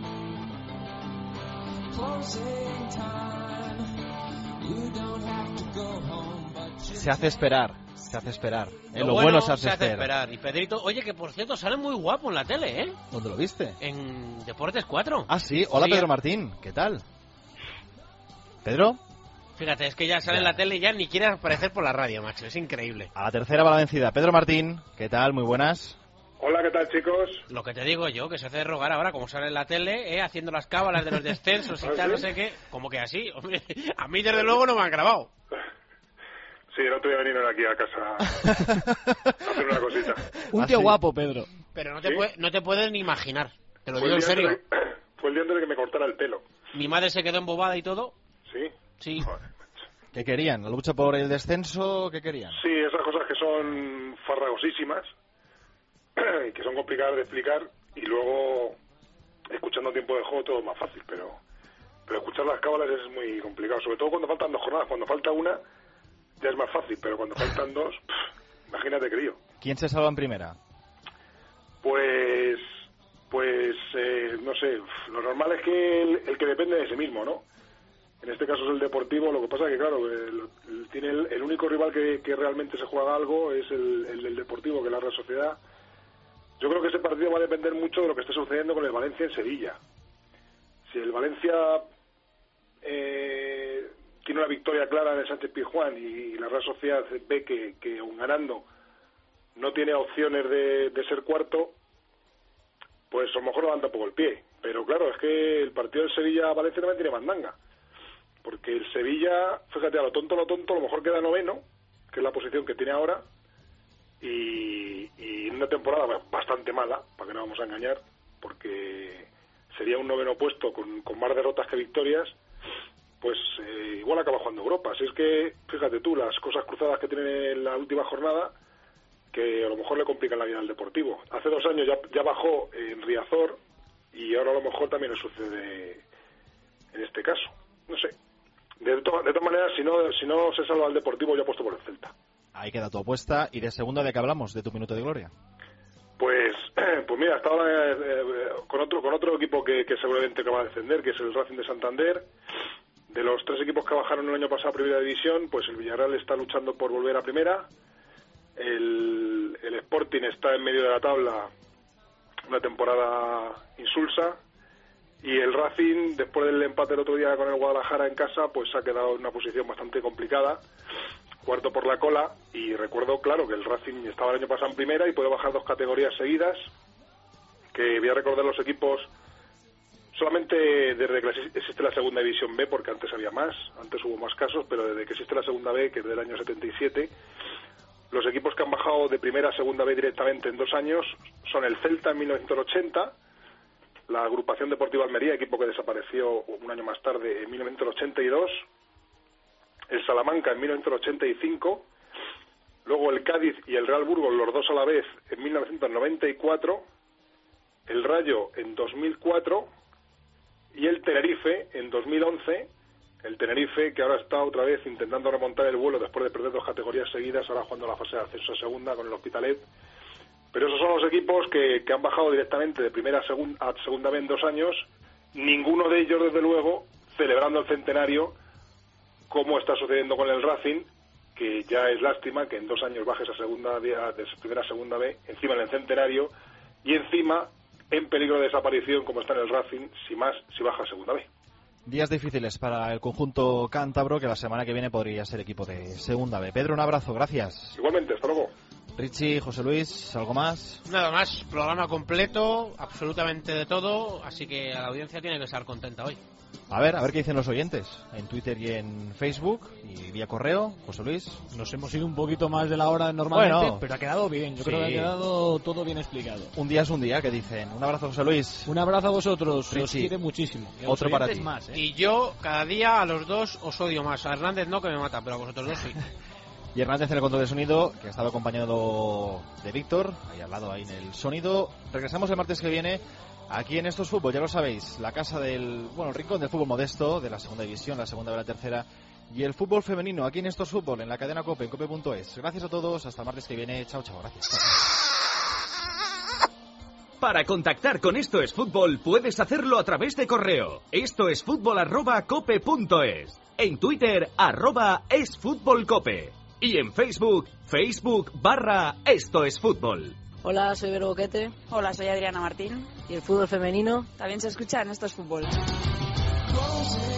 Speaker 11: Closing time, you don't have to go home, but you
Speaker 2: Se hace esperar, se hace esperar. Eh,
Speaker 3: Lo,
Speaker 2: lo
Speaker 3: bueno,
Speaker 2: bueno se hace,
Speaker 3: se hace
Speaker 2: esperar.
Speaker 3: esperar. Y Pedrito, oye, que por cierto sale muy guapo en la tele, ¿eh?
Speaker 2: ¿Dónde lo viste?
Speaker 3: En Deportes cuatro.
Speaker 2: Ah, sí. Hola,
Speaker 3: Sí.
Speaker 2: Pedro Martín. ¿Qué tal? ¿Pedro?
Speaker 3: Fíjate, es que ya sale
Speaker 2: Ya.
Speaker 3: en la tele y ya ni quiere aparecer por la radio, macho. Es increíble.
Speaker 2: A la tercera va la vencida. Pedro Martín, ¿qué tal? Muy buenas.
Speaker 14: Hola, ¿qué tal, chicos?
Speaker 3: Lo que te digo yo, que se hace de rogar ahora, como sale en la tele, ¿eh? Haciendo las cábalas de los descensos y
Speaker 14: ¿Ah,
Speaker 3: tal,
Speaker 14: sí?
Speaker 3: no sé qué. Como que así, hombre. A mí, desde luego, no me han grabado.
Speaker 14: Sí, el otro día vinieron aquí a casa a hacer una cosita.
Speaker 4: Un
Speaker 2: Ah,
Speaker 4: tío
Speaker 2: sí.
Speaker 4: guapo, Pedro.
Speaker 3: Pero no te,
Speaker 14: ¿Sí?
Speaker 3: puede- no te puedes ni imaginar. Te lo
Speaker 14: Fue
Speaker 3: digo
Speaker 14: el
Speaker 3: en
Speaker 14: día
Speaker 3: serio.
Speaker 14: antes de- Fue el día antes de que me cortara el pelo.
Speaker 3: Mi madre se quedó embobada y todo.
Speaker 14: ¿Sí?
Speaker 3: Sí.
Speaker 2: ¿Qué querían? ¿La lucha por el descenso? ¿Qué querían?
Speaker 14: Sí, esas cosas que son farragosísimas, y que son complicadas de explicar, y luego, escuchando tiempo de juego, todo es más fácil, pero pero escuchar las cábalas es muy complicado, sobre todo cuando faltan dos jornadas. Cuando falta una, ya es más fácil, pero cuando faltan dos, pff, imagínate, crío.
Speaker 2: ¿Quién se salva en primera?
Speaker 14: Pues, pues eh, no sé, lo normal es que el, el que depende de sí mismo, ¿no? En este caso es el Deportivo. Lo que pasa es que, claro, el, el- tiene el, el único rival que, que realmente se juega algo es el, el del Deportivo, que es la Real Sociedad. Yo creo que ese partido va a depender mucho de lo que esté sucediendo con el Valencia en Sevilla. Si el Valencia eh, tiene una victoria clara en el Sánchez Pizjuán y la Real Sociedad ve que, que aun ganando no tiene opciones de, de ser cuarto, pues a lo mejor levanta un poco el pie. Pero claro, es que el partido del Sevilla-Valencia también tiene mandanga. Porque el Sevilla, fíjate, a lo tonto, a lo tonto, a lo mejor queda noveno, que es la posición que tiene ahora, y, y en una temporada bastante mala, para que no vamos a engañar, porque sería un noveno puesto con, con más derrotas que victorias, pues eh, igual acaba jugando Europa. Así es que, fíjate tú, las cosas cruzadas que tiene en la última jornada, que a lo mejor le complican la vida al Deportivo. Hace dos años ya, ya bajó en Riazor, y ahora a lo mejor también le sucede en este caso. No sé. De, to de todas maneras, si no, si no se salva el Deportivo, yo apuesto por el Celta.
Speaker 2: Ahí queda tu apuesta. ¿Y de segunda de qué hablamos? ¿De tu minuto de gloria?
Speaker 14: Pues, pues mira, hasta ahora eh, eh, con otro con otro equipo que, que seguramente que va a descender, que es el Racing de Santander. De los tres equipos que bajaron el año pasado a Primera División, pues el Villarreal está luchando por volver a Primera. El, el Sporting está en medio de la tabla, una temporada insulsa. Y el Racing, después del empate el otro día con el Guadalajara en casa, pues se ha quedado en una posición bastante complicada, cuarto por la cola. Y recuerdo, claro, que el Racing estaba el año pasado en primera y puede bajar dos categorías seguidas, que voy a recordar los equipos solamente desde que existe la segunda división B, porque antes había más, antes hubo más casos, pero desde que existe la segunda B, que es del año setenta y siete, los equipos que han bajado de primera a segunda B directamente en dos años son el Celta en mil novecientos ochenta, la Agrupación Deportiva Almería, equipo que desapareció un año más tarde, en mil novecientos ochenta y dos, el Salamanca en mil novecientos ochenta y cinco, luego el Cádiz y el Real Burgos, los dos a la vez, en mil novecientos noventa y cuatro, el Rayo en dos mil cuatro y el Tenerife en dos mil once, el Tenerife que ahora está otra vez intentando remontar el vuelo después de perder dos categorías seguidas, ahora jugando la fase de ascenso a segunda con el Hospitalet. Pero esos son los equipos que, que han bajado directamente de primera a, segun, a segunda vez en dos años, ninguno de ellos, desde luego, celebrando el centenario, como está sucediendo con el Racing, que ya es lástima que en dos años bajes a segunda de primera a segunda B, encima en el centenario, y encima en peligro de desaparición, como está en el Racing, si más, si baja a segunda B.
Speaker 2: Días difíciles para el conjunto cántabro, que la semana que viene podría ser equipo de segunda B. Pedro, un abrazo, gracias.
Speaker 14: Igualmente, hasta luego.
Speaker 2: Richie, José Luis, ¿algo más?
Speaker 3: Nada más, programa completo, absolutamente de todo, así que a la audiencia tiene que estar contenta hoy.
Speaker 2: A ver, a ver qué dicen los oyentes en Twitter y en Facebook y vía correo. José Luis.
Speaker 4: Nos hemos ido un poquito más de la hora normalmente,
Speaker 2: Bueno,
Speaker 4: pero ha quedado bien. Yo
Speaker 2: sí.
Speaker 4: creo que ha quedado todo bien explicado.
Speaker 2: Un día es un día, que dicen. Un abrazo, José Luis.
Speaker 4: Un abrazo a vosotros, os
Speaker 2: Richie.
Speaker 4: quiere muchísimo. Y a los
Speaker 2: Otro para
Speaker 4: oyentes
Speaker 2: ti.
Speaker 4: más, ¿eh?
Speaker 3: Y yo, cada día, a los dos os odio más. A Hernández no, que me mata, pero a vosotros dos sí.
Speaker 2: Y Hernández en el control de sonido, que ha estado acompañado de Víctor, ahí al lado, ahí en el sonido. Regresamos el martes que viene Aquí en Esto es Fútbol, ya lo sabéis, la casa del, bueno, el rincón del fútbol modesto, de la segunda división, la segunda de la tercera, y el fútbol femenino, aquí en Esto es Fútbol, en la cadena COPE, en cope punto es. Gracias a todos, hasta el martes que viene, chao, chao, gracias.
Speaker 1: Para contactar con Esto es Fútbol, puedes hacerlo a través de correo, esto es fútbol arroba cope punto es, en Twitter, arroba esfutbolcope, y en Facebook, Facebook barra Esto es Fútbol.
Speaker 6: Hola, soy Vero Boquete.
Speaker 7: Hola, soy Adriana Martín.
Speaker 6: Y el fútbol femenino
Speaker 7: también se escucha en Esto es Fútbol.